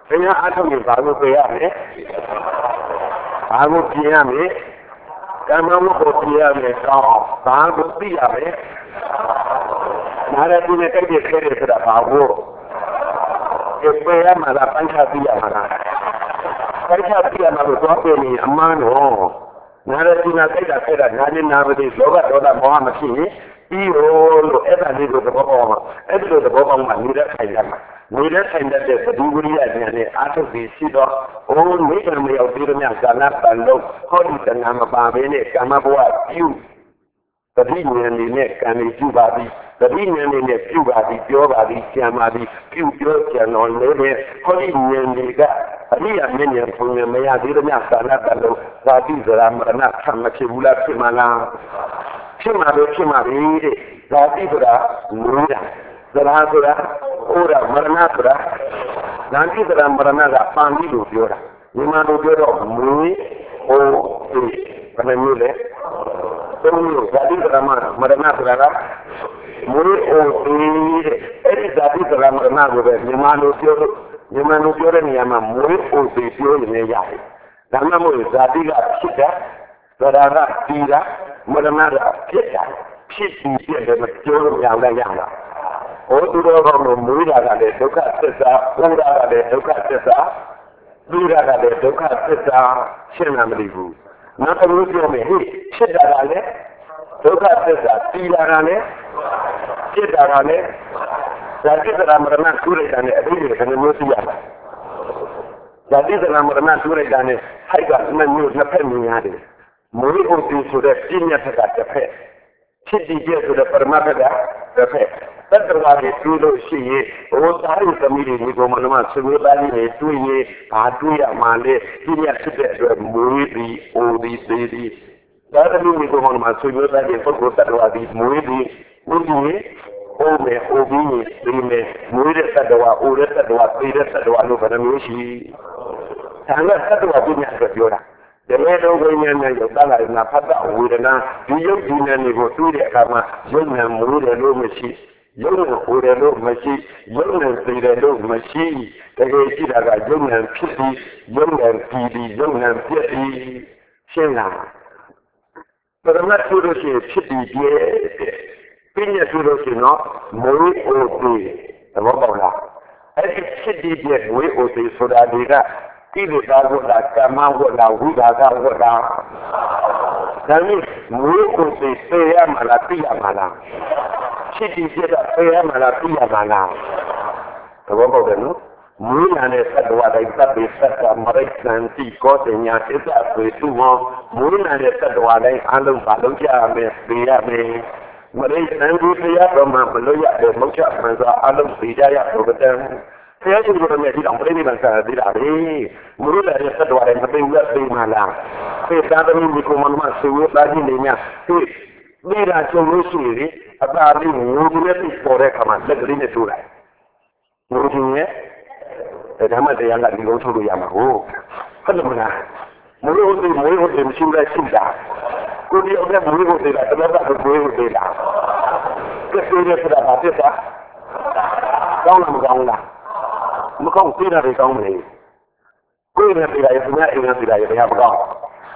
တရားအထုတ်ရင်ဘာလို့ပြရမလဲဘာလို့ပြင်ရမလဲကမ္မဝတ်ကိုပြင်ရမယ်ကောင်းအောင်ဘာလို့သိရမလဲနာရတိနဲ့တိုက်တဲ့ခဲတယ်ဆိုတာဘာလို့ဒီပြရမှာလားပန်းချသိရမှာလားပန်းချသိရမှာလို့သွားပြင်နေအမှန်တော့နာရတိနဲ့တိုက်တာခဲတာနာနေနာမသိလောဘဒေါသမောဟမရှိရင်ပြီးလို့အဲ့ဒါလေးကိုသဘောပေါက်မှာအဲ့ဒီလိုသဘောပေါက်မှနေတဲ့ခိုင်ရမှာနေတဲ့ခိုင်တဲ့သတိဝိရိယဉာဏ်နဲ့အာထုပ်ပြီးရှိတော့အိုးမိဂမရောက်ပြီးတော့မြတ်ကာလပန်လို့ဟောဒီတဏှာမပါဘဲနဲ့ကာမဘဝပြုသတိဉာဏ်လေးနဲ့ကံလေးပြုပါသည်သတိဉာဏ်လေးနဲ့ပြုပါသည်ပြောပါသည်ကြံပါသည်ပြုပြောကြံတော်လေးနဲ့ဟောဒီဉာဏ်လေးကအရိယာမင်းဉာဏ်ပုံဉာဏ်မရသေးတော့မြတ်ကာလပန်လို့သာတိဇရာမရဏဆံမဖြစ်ဘူးလားဖြစ်မှာလားဖြစ်မှာပဲဖြစ်မှာပဲတဲ့ဇာတိဆိုတာမူတာဇရာဆိုတာဩရာမရဏဆိုတာဇာတိဆိုတာမရဏကပန်ပြီးလို့ပြောတာမြန်မာလိုပြောတော့မူဟိုအေးဘယ်လိုမျိုးလဲသုံးမျိုးဇာတိဆိုတာမရဏဆိုတာကမူအိုအေးတဲ့အဲ့ဒီဇာတိဆိုတာမရဏကိုပဲမြန်မာလိုပြောလို့မြန်မာလိုပြောတဲ့နေရာမှာမူအိုအေးပြောနေရတယ်ဒါမှမဟုတ်ဇာတိကဖြစ်တာဇရာကပြီးတာမရဏကဖြစ်တာဖြစ်ပြီးပြည့်တယ်မပြောလို့ရအောင်ရအောင်ဟောသူတော်ကောင်းတို့မွေးတာကလည်းဒုက္ခသစ္စာပူတာကလည်းဒုက္ခသစ္စာပြီးတာကလည်းဒုက္ခသစ္စာရှင်းလာမလို့ဘူးနောက်တစ်မျိုးပြောမယ်ဟိဖြစ်တာကလည်းဒုက္ခသစ္စာပြီးတာကလည်းဖြစ်တာကလည်းဇာတိသရမရဏထူလိုက်တာနဲ့အတိတ်ကဘယ်လိုမျိုးသိရလဲဇာတိသရမရဏထူလိုက်တာနဲ့ဟိုက်ကနှစ်မျိုးနှစ်ဖက်မြင်ရတယ်မွေးဖို့ဒီဆိုတဲ့ပြည့်ညတ်ကတစ်ဖက်ဖြစ်တည်ပြဆိုတဲ့ပရမတ်ကတစ်ဖက်တတ္တဝါတွေတွေ့လို့ရှိရင်ဟိုသားရသမီးတွေဒီကောင်မနမဆွေမျိုးသားတွေတွေ့ရင်ဘာတွေ့ရမှာလဲပြည့်ညတ်ဖြစ်တဲ့အတွက်မွေးပြီးအိုပြီးသေးပြီးဒါသမီးဒီကောင်မနမဆွေမျိုးသားတွေပုဂ္ဂိုလ်တတ္တဝါတွေမွေးပြီးမွေးပြီးအိုမယ်အိုပြီးဒီမယ်မွေးတဲ့တတ္တဝါအိုတဲ့တတ္တဝါသေတဲ့တတ္တဝါလို့ဘယ်လိုမျိုးရှိဒါကတတ္တဝါပြည့်ညတ်ဆိုပြောတာဒီလိုတော့ဘုရားနဲ့ရောက်လာရင်ဖတ်တာဝေဒနာဒီယုတ်ဒီနဲ့ကိုတွေ့တဲ့အခါမှာယုတ်နဲ့မူတယ်လို့မရှိယုတ်နဲ့ဟိုတယ်လို့မရှိယုတ်နဲ့သိတယ်လို့မရှိတကယ်ရှိတာကယုတ်နဲ့ဖြစ်ပြီးယုတ်နဲ့ပြီးပြီးယုတ်နဲ့ပြည့်ပြီးရှင်းလာပရမတ်ဆိုလို့ရှိရင်ဖြစ်ပြီးပြည့်ပြည့်ရဆိုလို့ရှိရင်တော့မူအိုပြီးသဘောပေါက်လားအဲ့ဒီဖြစ်ပြီးပြည့်မူအိုပြီးဆိုတာဒီကဣတိသာဝတ္တကမ္မဝတ္တဝိဒါကဝတ္တဒါနဲ့မူကိုသိစေရမှာလားသိရမှာလားဖြစ်ပြီးပြတာသိရမှာလားသိရမှာလားသဘောပေါက်တယ်နော်မူနာနဲ့သတ္တဝါတိုင်းသတ္တိသတ္တမရိက္ခဏတိကောတညာသစ္စာပြေသူမောမူနာနဲ့သတ္တဝါတိုင်းအလုံးပါလုံးကြရမယ်သိရမယ်မရိက္ခဏဒီတရားတော်မှာမလို့ရတယ်မုတ်ချမှန်စွာအလုံးသိကြရဘုဒ္ဓံဆရာကြီးတို့လည်းဒီအောင်ပြိဋိဘံစားသေးတာလေမလို့လည်းသက်တော်တယ်မသိဘူးသိမှလားသေသာသမီးဒီကုမန်မဆွေးသားကြီးနေများဒီဒီရာချုံလို့ရှိရင်အသာလေးငိုကြီးနဲ့ပြပေါ်တဲ့ခါမှာလက်ကလေးနဲ့ထိုးလိုက်ငိုကြီးရဲ့ဓမ္မတရားကဒီလိုထုတ်လို့ရမှာဟုတ်ဟုတ်တယ်မလားမလို့ဒီမွေးဖို့မရှိလဲရှိတာကိုဒီအောင်နဲ့မွေးဖို့သေးတာတပတ်ကမွေးဖို့သေးတာကဲဆိုရစတာပါပြတာကောင်းလားမကောင်းလားမကောင်းသေးတာတွေကောင်းတယ်ကိုယ်နဲ့ပြည်ရည်ခင်ဗျာအိမ်နဲ့ပြည်ရည်ဘယ်ဟာမကောင်း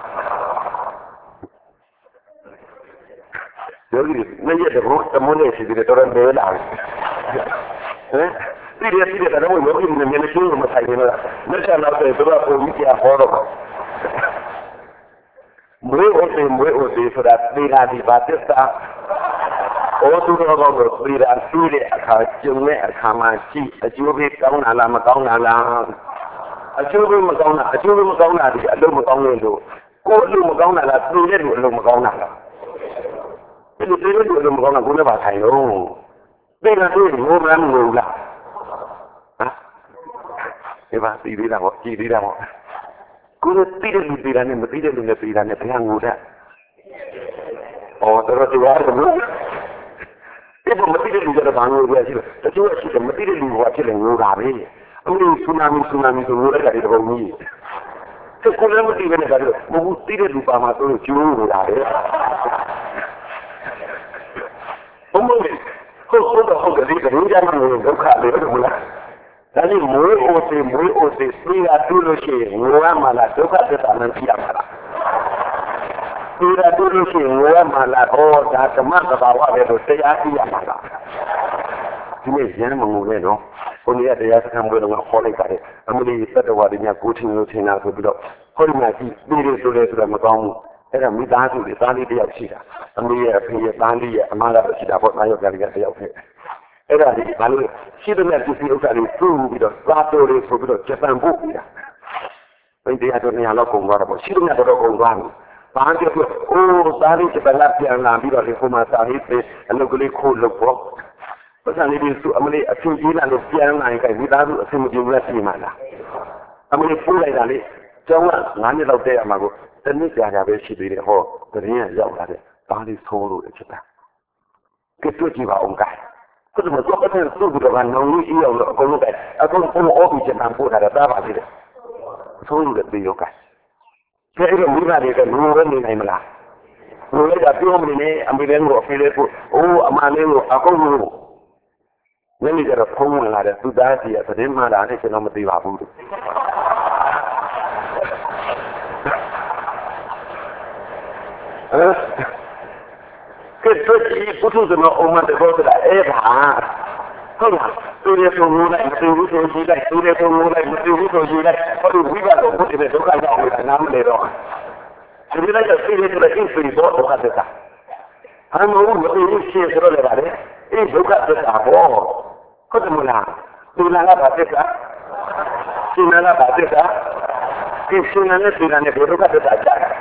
ယောဂီနေရတဲ့ဘုရားတမုန်းနဲ့ရှိတယ်တော်တော်လေးလာဟမ်ဒီရည်ဒီကတော့ယောဂီနဲ့မျက်နှာကျိုးမဆိုင်ဘူးလားလက်ချလာတဲ့တော့ပုံကြီးကဟောတော့မွေးအိုတေမွေးအိုတေဆိုတာသေတာဒီပါသစ္စာဩသူတော်ကောင်းတို့သေတာသိတဲ့အခါကျုံတဲ့အခါမှာရှိအကျိုးပေးကောင်းတာလားမကောင်းတာလားအကျိုးပေးမကောင်းတာအကျိုးပေးမကောင်းတာဒီအလုံးမကောင်းလို့ကိုယ်အလုံးမကောင်းတာလားသိတဲ့လူအလုံးမကောင်းတာလားဒီလိုသိတဲ့လူအလုံးမကောင်းတာကိုယ်နဲ့ပါဆိုင်တော့သေတာသိဘိုးမမ်းမလို့လားဟမ်ဒီပါသိသေးတာပေါ့ကြည်သေးတာပေါ့ကိုယ်သိတဲ့လူသိတာနဲ့မသိတဲ့လူနဲ့သိတာနဲ့ဘယ်ဟာငိုတတ်ဩတော်တော်တရားလို့ဒီမသိတဲ့လူကတော့ဘာလို့လဲရှိတယ်တချို့ရှိတယ်မသိတဲ့လူကဖြစ်နေငိုတာပဲအခုဆူနာမီဆူနာမီဆိုလို့လည်းတပုံကြီးသူကလည်းမသိဘဲနဲ့ဒါလို့မဟုတ်သိတဲ့လူပါမှာဆိုလို့ကျိုးနေတာလေဘုံဘုံဟုတ်ဟုတ်တော့ဟုတ်တယ်ဒီကနေ့ကျမှဒုက္ခလေဟုတ်မလားဒါနဲ့မွေးအိုစေမွေးအိုစေသိတာတွေ့လို့ရှိရင်ငိုရမှာလားဒုက္ခသစ္စာမှန်ကြည့်ရမှာလားသိတာတွေ့လို့ရှိရင်ငိုရမှာလားဟောဒါဓမ္မသဘာဝပဲလို့တရားကြည့်ရမှာလားဒီနေ့ရမ်းမငိုနဲ့နော်ဘုန်းကြီးကတရားစခန်းဘွဲတော့ခေါ်လိုက်ပါတယ်အမလီသတ္တဝါတွေများကိုထင်လို့ထင်တာဆိုပြီးတော့ခေါ်ရမှာကြည့်ပြီးလို့ဆိုလဲဆိုတာမကောင်းဘူးအဲ့ဒါမိသားစုတွေသားလေးတယောက်ရှိတာအမေရဲ့အဖေရဲ့သားလေးရဲ့အမကတော့ရှိတာပေါ့သားယောက်ျားလေးကတယောက်ဖြစ်အဲ့ဒါဒီဘာလို့ရှိတဲ့ပစ္စည်းဥစ္စာတွေပြုပြီးတော့စားတော်တွေဆိုပြီးတော့ဂျပန်ပို့ပြီးတာဘယ်တရားတော့နေရာတော့ကုန်သွားတော့ရှိတဲ့တော့ကုန်သွားပြီဘာကြောင့်အိုးသားလေးဂျပန်ကပြန်လာပြီးတော့ဒီခုမှစာရေးပေးအလုပ်ကလေးခိုးလုပ်ပေါ့ပတ်စံလေးစုအမလေးအချင်းကြီးလာလို့ပြန်လာရင်ကမိသားစုအဆင်မပြေဘူးလားပြင်မှာလားအမလေးပို့လိုက်တာလေကျောင်းကငါးနှစ်လောက်တည်းရမှာကိုတနည်းကြာကြာပဲရှိသေးတယ်ဟောတရင်ကရောက်လာတဲ့သားလေးဆိုးလို့အချက်တာကဲတွေ့ကြည့်ပါအောင်ကဲခုနကတော့ပတ်စံစုပြီးတော့နောင်လေးအေးအောင်လို့အကုန်လုံးကဲအကုန်လုံးအော်ပြီးဂျပန်ပို့တာတာပါသေးတယ်ဆိုးလို့လည်းပြေရောကဲကဲအဲ့တော့မိဘတွေကလူဝဲနေနိုင်မလားလူဝဲကပြောမနေနဲ့အမေလည်းကိုအဖေလည်းကိုအိုးအမလေးကိုအကုန်လုံးညနေကျတော့ဖုံးဝင်လာတဲ့သူသားစီကသတင်းမှလာနဲ့ကျွန်တော်မသိပါဘူးဟမ်ကဲတို့ဒီပုထုဇဉ်အုံးမတဲ့ဘောကအဲ့ဒါဟုတ်လားသူရဲ့ပုံလို့လိုက်မသိဘူးဆိုကြည့်လိုက်သူရဲ့ပုံလို့လိုက်မသိဘူးဆိုကြည့်လိုက်ဟောဒီဝိပါဒဘုရားဒုက္ခရောက်နေတာနားမလဲတော့ဒီလိုလိုက်သိတယ်ဆိုတော့အင်းစီတော့ဒုက္ခသစ္စာအမှန်မဟုတ်မသိဘူးရှင်းဆိုတော့လည်းပါလေအေးဒုက္ခသစ္စာပေါ့ဟုတ်တယ်မလားဒီလာကဘာသစ္စာရှင်းလာကဘာသစ္စာဒီရှင်းလာနဲ့ဒီလာနဲ့ဒုက္ခသစ္စာကြားတယ်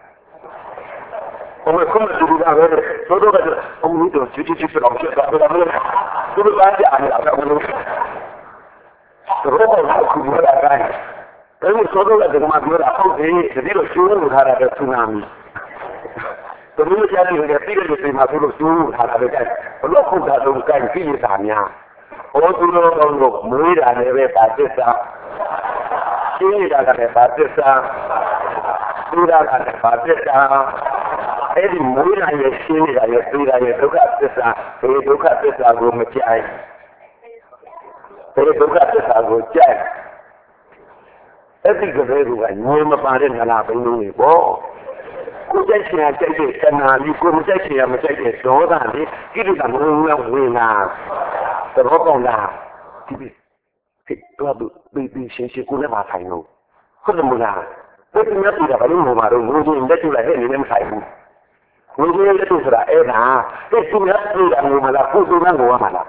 我们根本就不干这个，所有的我们都去去去去老去，干这个没有，都是咱家的，我们如果老苦不来干，因为所有的这个嘛，比如说后天这个修路它那个出纳米，都没有家里那个这个就是嘛，都是修路它那个干，老苦它都干第一啥呢？我做了那个每年那个八十三，新年那个八十三，旧年那个八十三。အဲ့ဒီမွေးလာရဲ့ရှင်းနေတာရဲ့သိတာရဲ့ဒုက္ခသစ္စာဒီဒုက္ခသစ္စာကိုမကြိုက်ဒီဒုက္ခသစ္စာကိုကြိုက်အဲ့ဒီကလေးကညင်မပါတဲ့ငလာပင်းလေးပေါ့ကိုကြိုက်ချင်ကြိုက်တဲ့ခဏလေးကိုမကြိုက်ချင်မကြိုက်တဲ့ဒေါသလေးကိလေသာငုံငုံဝင်လာသဘောပေါက်လားဒီဒီတော့ဒီဒီရှင်းရှင်းကိုလည်းမဆိုင်ဘူးဟုတ်တယ်မလားဘယ်သူများပြည်တာဘာလို့ငိုမှာတော့ငိုချင်းလက်ကျလိုက်ဟဲ့နေလည်းမဆိုင်ဘူးငိုချင်းလက်ကျဆိုတာအဲ့ဒါဒီသူများပြည်တာငိုမှာလားကိုယ်သူများငိုရမှာလား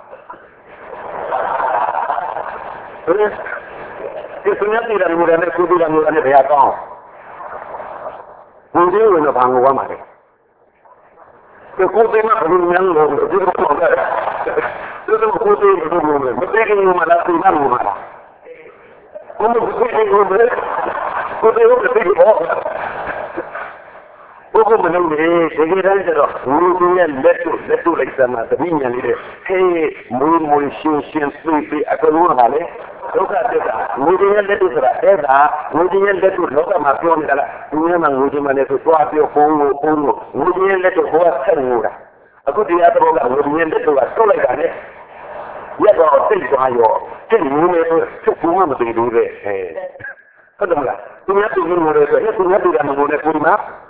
ဟဲ့ဒီသူများပြည်တာငိုတယ်နဲ့ကိုယ်သူများငိုတယ်နဲ့ဘယ်ကောင်းငိုချင်းဝင်တော့ဘာငိုရမှာလဲဒီကိုယ်သူများဘယ်လိုများငိုဒီလိုပေါ့လေဒီလိုကိုယ်သူဘယ်လိုငိုလဲမသိခင်ငိုမှာလားသူများငိုမှာလားဘယ်လိုသိခင်ငိုလဲကိုယ်တို့ကသိဘောဘုကမလို့လေဒီကိစ္စတော့ဝူရင်းရဲ့လက်တို့လက်တို့လိုက်စမ်းတာတမိညာလေးတဲ့ဟေးမွေးမွေးရှင်းရှင်းသိသိအကလုံးကလည်းဒုက္ခတက်တာဝူရင်းရဲ့လက်တို့ဆိုတာအဲ့ဒါဝူရင်းရဲ့လက်တို့လောကမှာပြောနေတာလားဒီနေ့မှဝူရင်းမနဲ့ဆိုသွားပြောပုံလို့ပုံလို့ဝူရင်းရဲ့လက်တို့ဟောဆက်နေတာအခုတရားတော်ကဝူရင်းရဲ့လက်တို့ကထုတ်လိုက်တာနဲ့ရက်တော့သိသွားရောသိနေနေဖြစ်ဘူးမှမသိဘူးလေဟဲ့ဟုတ်တယ်မလားသူများသူမျိုးတွေဆိုရင်သူများသူကမလို့နဲ့ပုံမှာ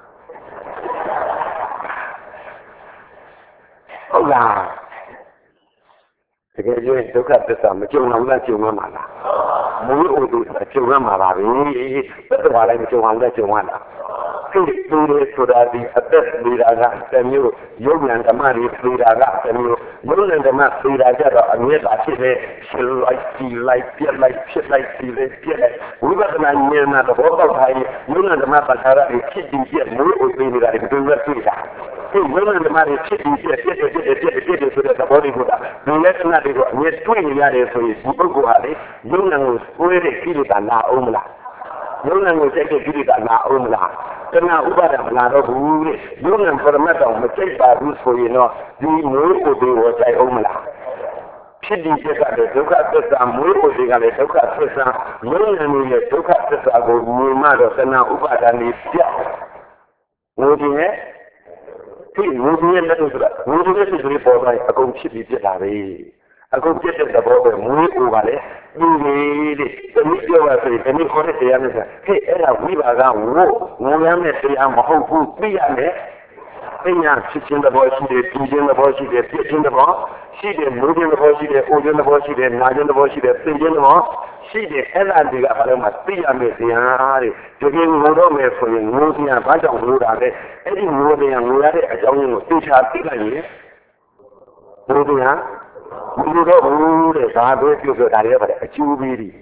ဟုတ်လားတကယ်ကျရင်ဒုက္ခသစ္စာမကြုံအောင်လားကြုံမှာလားမူအိုတို့ကြုံမှာပါပဲဘယ်တော့လည်းမကြုံအောင်လည်းကြုံမှာလားသူတို့ဆိုတာဒီအသက်နေတာကတမျိုးယုံဉာဏ်ဓမ္မတွေနေတာကတမျိုးယုံဉာဏ်ဓမ္မနေတာကြတော့အမြဲတမ်းဖြစ်တဲ့ရှင်လိုက်ဒီလိုက်ပြက်လိုက်ဖြစ်လိုက်ဒီလိုက်ပြက်လိုက်ဝိပဿနာဉာဏ်နဲ့သဘောပေါက်ထားရင်ယုံဉာဏ်ဓမ္မပဋ္ဌာရတွေဖြစ်ပြီးပြက်မူအိုသိနေတာတွေဘယ်လိုလဲတွေ့တာဒီယုံဉာဏ်ဓမ္မတွေဖြစ်ပြီးပြက်ပြက်ပြက်ပြက်ပြက်ပြက်ဆိုတဲ့သဘောတွေကိုလူလက်စနာတွေကိုအမြဲတွေ့နေရတယ်ဆိုရင်ဒီပုဂ္ဂိုလ်ဟာလေယုံဉာဏ်ကိုကိုယ်ရဲ့ကိလေသာလာအောင်မလားယုံဉာဏ်ကိုစိတ်တဲ့ကိလေသာလာအောင်မလားတဏှာဥပါဒမလာတော့ဘူးလေယုံဉာဏ်ပရမတ်တော်မစိတ်ပါဘူးဆိုရင်တော့ဒီမျိုးကိုဒီဝဆိုင်အောင်မလားဖြစ်ဒီပြက်ကလည်းဒုက္ခသစ္စာမွေးဖို့တွေကလည်းဒုက္ခသစ္စာယုံဉာဏ်ရဲ့ဒုက္ခသစ္စာကိုမြင်မှတော့တဏှာဥပါဒဏ်ကြီးပြတ်ငိုခြင်းနဲ့ဒီငိုခြင်းရဲ့လက်တို့ဆိုတာငိုခြင်းရဲ့စိတ်ကလေးပေါ်တိုင်းအကုန်ဖြစ်ပြီးပြတ်တာပဲ a compiere da poco molto uguale di di io va per di correre ya che era viva da uno non è me se ha ma fu via me enya cikin da bawa shi da tijin da bawa shi da tijin da bawa shi da mujin da bawa shi da ojin da bawa shi da najin da bawa shi da tijin da bawa shi da ela diga ba ma tiya me tiya re jogi ngoro me so yin ngosiya ba jaw ngora de edi ngoro de ngora de a jaw yin ko ticha ti lai ye ngoro ya ngoro ro de da do pyo pyo da re ba de a chu bi ri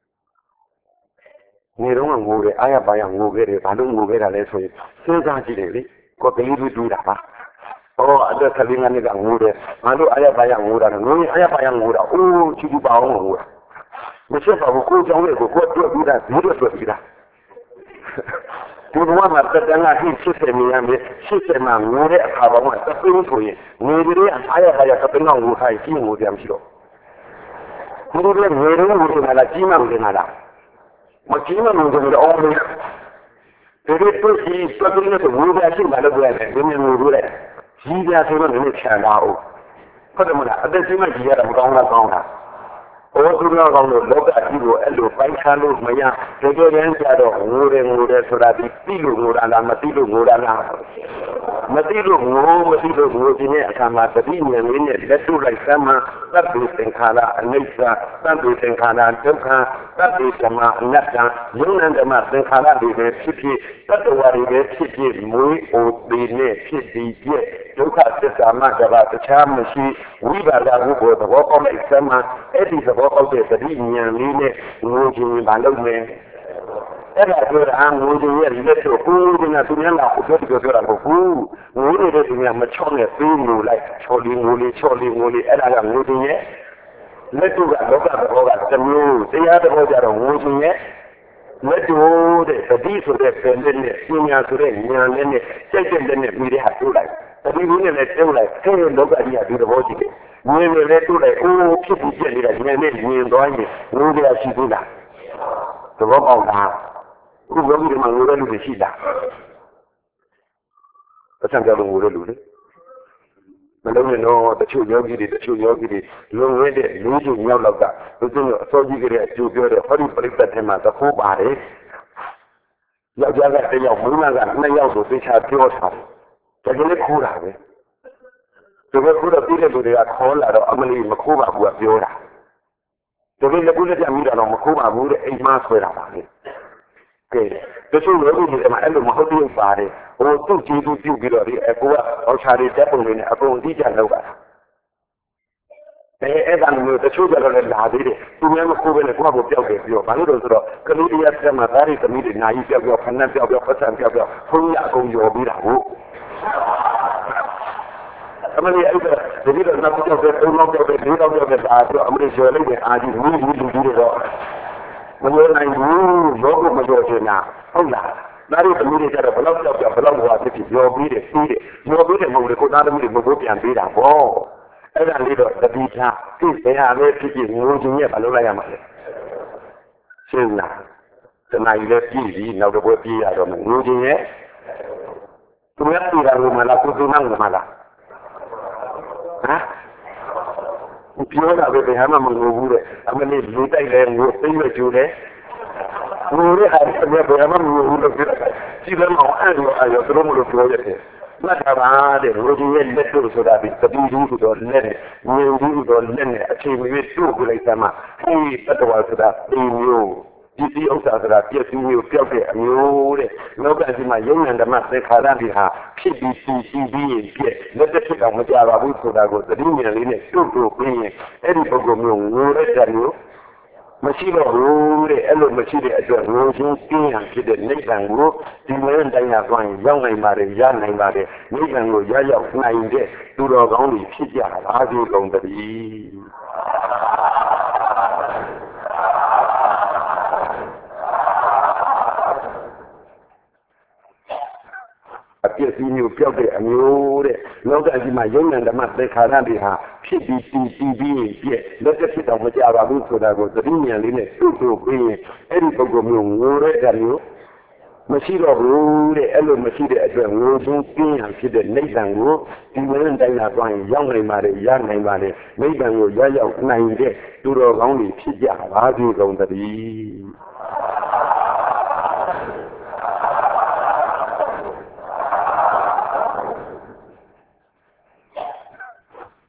နေတော့ငိုတယ်အားရပါရငိုခဲ့တယ်ဘာလို့ငိုခဲ့တာလဲဆိုရင်စဉ်းစားကြည့်တယ်လေကိုယ်ကလေးတွေတူတာပါဟောအတက်ကလေးငါးနှစ်ကငိုတယ်ငါတို့အားရပါရငိုတာငိုရင်အားရပါရငိုတာအိုးချီချီပါအောင်ငိုတာမရှိပါဘူးကိုယ်ကြောင့်လေကိုကိုယ်တွေ့ပြီးတာဒီလိုတွေ့ပြီးတာဒီဘဝမှာတက်တန်းကဟိဖြစ်တယ်မြင်ရမယ်ဖြစ်တယ်မှာငိုတဲ့အခါပေါင်းကသပိန်းဆိုရင်ငိုကြတဲ့အားရပါရသပိန်းကငိုခိုင်းကြီးငိုတယ်မရှိတော့ဒီလိုလေငိုတယ်ငိုတယ်လားကြီးမှငိုတယ်လားမကြီးမလို့ဆိုတော့အော်လေဒီလိုတွေ့ရှိပတ်ပြီးတော့ဝေဒနာရှိမှလည်းပြောရတယ်ဒီမျိုးမျိုးလို့လေကြီးပြဆိုတော့လည်းချန်တာဟုတ်ဟုတ်တယ်မလားအသက်ကြီးမှကြီးရတာမကောင်းလားကောင်းတာဩသူတော်ကောင်းလို့လောကအကြီးကိုအဲ့လိုပိုင်းခြားလို့မရတကယ်တမ်းကျတော့ငိုတယ်ငိုတယ်ဆိုတာဒီသိလို့ငိုတာလားမသိလို့ငိုတာလားမသိလို့ငိုမသိလို့ငိုခြင်းနဲ့အခါမှာတတိဉာဏ်လေးနဲ့လက်ထုတ်လိုက်စမ်းမှာသတ္တိသင်္ခါရအနိစ္စသတ္တိသင်္ခါရဒုက္ခသတ္တိဓမ္မအနတ္တယုံနံဓမ္မသင်္ခါရတွေပဲဖြစ်ဖြစ်တတ္တဝါတွေပဲဖြစ်ဖြစ်မွေးအိုသေးနဲ့ဖြစ်ပြီးပြည့်ဒုက္ခသစ္စာမှတပါတခြားမရှိဝိပါဒဟုကိုသဘောပေါက်လိုက်စမ်းမှာအဲ့ဒီသဘောပေါက်တဲ့တတိဉာဏ်လေးနဲ့ငိုခြင်းဘာလုပ်လဲအဲ့ဒါပြောတာငိုခြင်းရဲ့လက်တော့ကိုယ်ကသူများလာကိုပြောပြောတာမဟုတ်ဘူးငိုနေတဲ့သူများမချောင်းနဲ့သေးငိုလိုက်ချော်လေးငိုလေးချော်လေးငိုလေးအဲ့ဒါကငိုခြင်းရဲ့လက်တော့ကလောကသဘောကတစ်မျိုးတရားသဘောကြတော့ငိုခြင်းရဲ့လက်တော့တဲ့တတိဆိုတဲ့ပင်နဲ့ပညာဆိုတဲ့ဉာဏ်နဲ့စိတ်တဲ့နဲ့ပြီးတဲ့ဟာတွေ့လိုက်တတိဘူးနဲ့လည်းပြုတ်လိုက်အဲ့ဒီလောကကြီးကဒီသဘောရှိတယ်ငွေနဲ့လည်းတွေ့လိုက်အိုးဖြစ်ပြီးပြက်နေတာဉာဏ်နဲ့မြင်သွားရင်ငိုကြရှိသေးလားသဘောပေါက်တာခုယောဂီတွေမှာငိုတဲ့လူတွေရှိလားအဆံပြောလို့ငိုတဲ့လူတွေမလုံးနဲ့တော့တချို့ယောဂီတွေတချို့ယောဂီတွေလုံဝဲတဲ့လူကြီးမြောက်လောက်ကသူတို့အစောကြီးကလေးအကျိုးပြောတဲ့ဟောဒီပရိသတ်ထဲမှာသခိုးပါတယ်ယောက်ျားကတစ်ယောက်မိန်းမကနှစ်ယောက်ဆိုသိချာပြောထားတယ်တကယ်လည်းခိုးတာပဲတကယ်ခိုးတော့ပြည်တဲ့လူတွေကခေါ်လာတော့အမလီမခိုးပါဘူးကပြောတာတကယ်လည်းကိုယ်လက်ပြမိတာတော့မခိုးပါဘူးတဲ့အိမ်မဆွဲတာပါလေကဲတချို့လူတွေအဲ့မှာအဲ့လိုမဟုတ်ဘူးပါတယ်ဟိုသူ့ကြည့်သူပြုတ်ပြီးတော့ဒီအကူကအောက်ချာတွေတက်ပုံတွေနဲ့အကုန်အတိအကျလောက်ပါအဲအဲ့ဒါမျိုးတချို့ကြတော့လည်းလာသေးတယ်သူများမခိုးဘဲနဲ့ကိုယ့်ဘာကိုပျောက်တယ်ပြီးတော့ဘာလို့လဲဆိုတော့ကလေးတရားဆက်မှာသားတွေသမီးတွေနာကြီးပျောက်ပျောက်ခဏပျောက်ပျောက်ပတ်စံပျောက်ပျောက်ဘုန်းကြီးအကုန်ယော်ပြီးတာဟုတ်အမလေးအဲ့ဒါဒီလိုနောက်ပြောက်တဲ့သုံးနောက်ပြောက်တဲ့လေးနောက်ပြောက်တဲ့ဒါတော့အမလေးကျော်လိုက်တဲ့အာကြီးဝီးဝီးလူကြီးတွေတော့မလို့နိုင်ဘူးလောကမကျော်ချင်တာဟုတ်လားဒါတွေသမီးတွေကျတော့ဘလောက်ပြောက်ပြောက်ဘလောက်ဟောဖြစ်ဖြစ်ယော်ပြီးတယ်ပြီးတယ်ယော်ပြီးတယ်မဟုတ်လေကိုသားသမီးတွေမဟုတ်ပြန်ပေးတာပေါ့အဲ့ဒါလေးတော့တတိထားသိတဲ့ဟာပဲဖြစ်ဖြစ်ငိုခြင်းရဲ့မလုပ်လိုက်ရမှာလေရှင်းလားတဏှာကြီးလည်းပြည်ပြီးနောက်တစ်ပွဲပြေးရတော့ငိုခြင်းရဲ့သူများပြည်တာလို့မလားကိုသူနောက်မလားဟမ်ပြောတာပဲဘယ်မှမငိုဘူးတဲ့အမလေးလူတိုက်လဲငိုသိမ့်ရကျူတယ်ငိုရတဲ့အားဖြင့်ဘယ်မှမငိုဘူးလို့ပြောတယ်ကြည့်လည်းမအောင်အဲ့လိုအဲ့လိုသူတို့မလို့ပြောရတယ်မှတ်တာပါတဲ့လူကြီးရဲ့လက်တို့ဆိုတာဒီတပီးကြီးဆိုတော့လက်နဲ့ငင်ကြီးဆိုတော့လက်နဲ့အခြေမရွေးတို့ပြလိုက်သမှာဟေးတတဝါဆိုတာဒီမျိုးဒီဒီဥစ္စာဆိုတာပြည့်စုံမျိုးပြောက်တဲ့အမျိုးတဲ့လောကကြီးမှာယုံဉာဏ်ဓမ္မသေခါရတွေဟာဖြစ်ပြီးစီစီပြီးရင်ပြည့်လက်တစ်ဖြစ်အောင်မကြပါဘူးဆိုတာကိုသတိဉာဏ်လေးနဲ့တို့တို့ပြင်းရင်အဲ့ဒီပုဂ္ဂိုလ်မျိုးငိုတဲ့တဲ့မျိုးမရှိတော့ဘူးတဲ့အဲ့လိုမရှိတဲ့အတွက်ငိုချင်းပြင်းရဖြစ်တဲ့နိဗ္ဗာန်ကိုဒီလိုတိုင်းရသွားရင်ရောက်နိုင်ပါတယ်ရနိုင်ပါတယ်နိဗ္ဗာန်ကိုရရောက်နိုင်တဲ့သူတော်ကောင်းတွေဖြစ်ကြတာအားကြီးကုန်တည်းအပြည့်စည်းမျိုးပြောက်တဲ့အမျိုးတဲ့လောကကြီးမှာယုံဉာဏ်ဓမ္မသေခါရတွေဟာဖြစ်ပြီးတည်တည်ပြီးပြည့်လက်တစ်ဖြစ်တော့မကြပါဘူးဆိုတာကိုသတိဉာဏ်လေးနဲ့သူ့သူ့ပြီးရင်အဲ့ဒီပုဂ္ဂိုလ်မျိုးငိုတဲ့တဲ့မျိုးမမရှိတော့ဘူးတဲ့အဲ့လိုမရှိတဲ့အတွက်ငိုချင်းပြင်းရဖြစ်တဲ့နိဗ္ဗာန်ကိုဒီမင်းတိုင်းလာသွားရင်ရောက်နိုင်ပါလေရနိုင်ပါလေနိဗ္ဗာန်ကိုရောက်ရောက်နိုင်တဲ့သူတော်ကောင်းတွေဖြစ်ကြပါစေကုန်သတည်း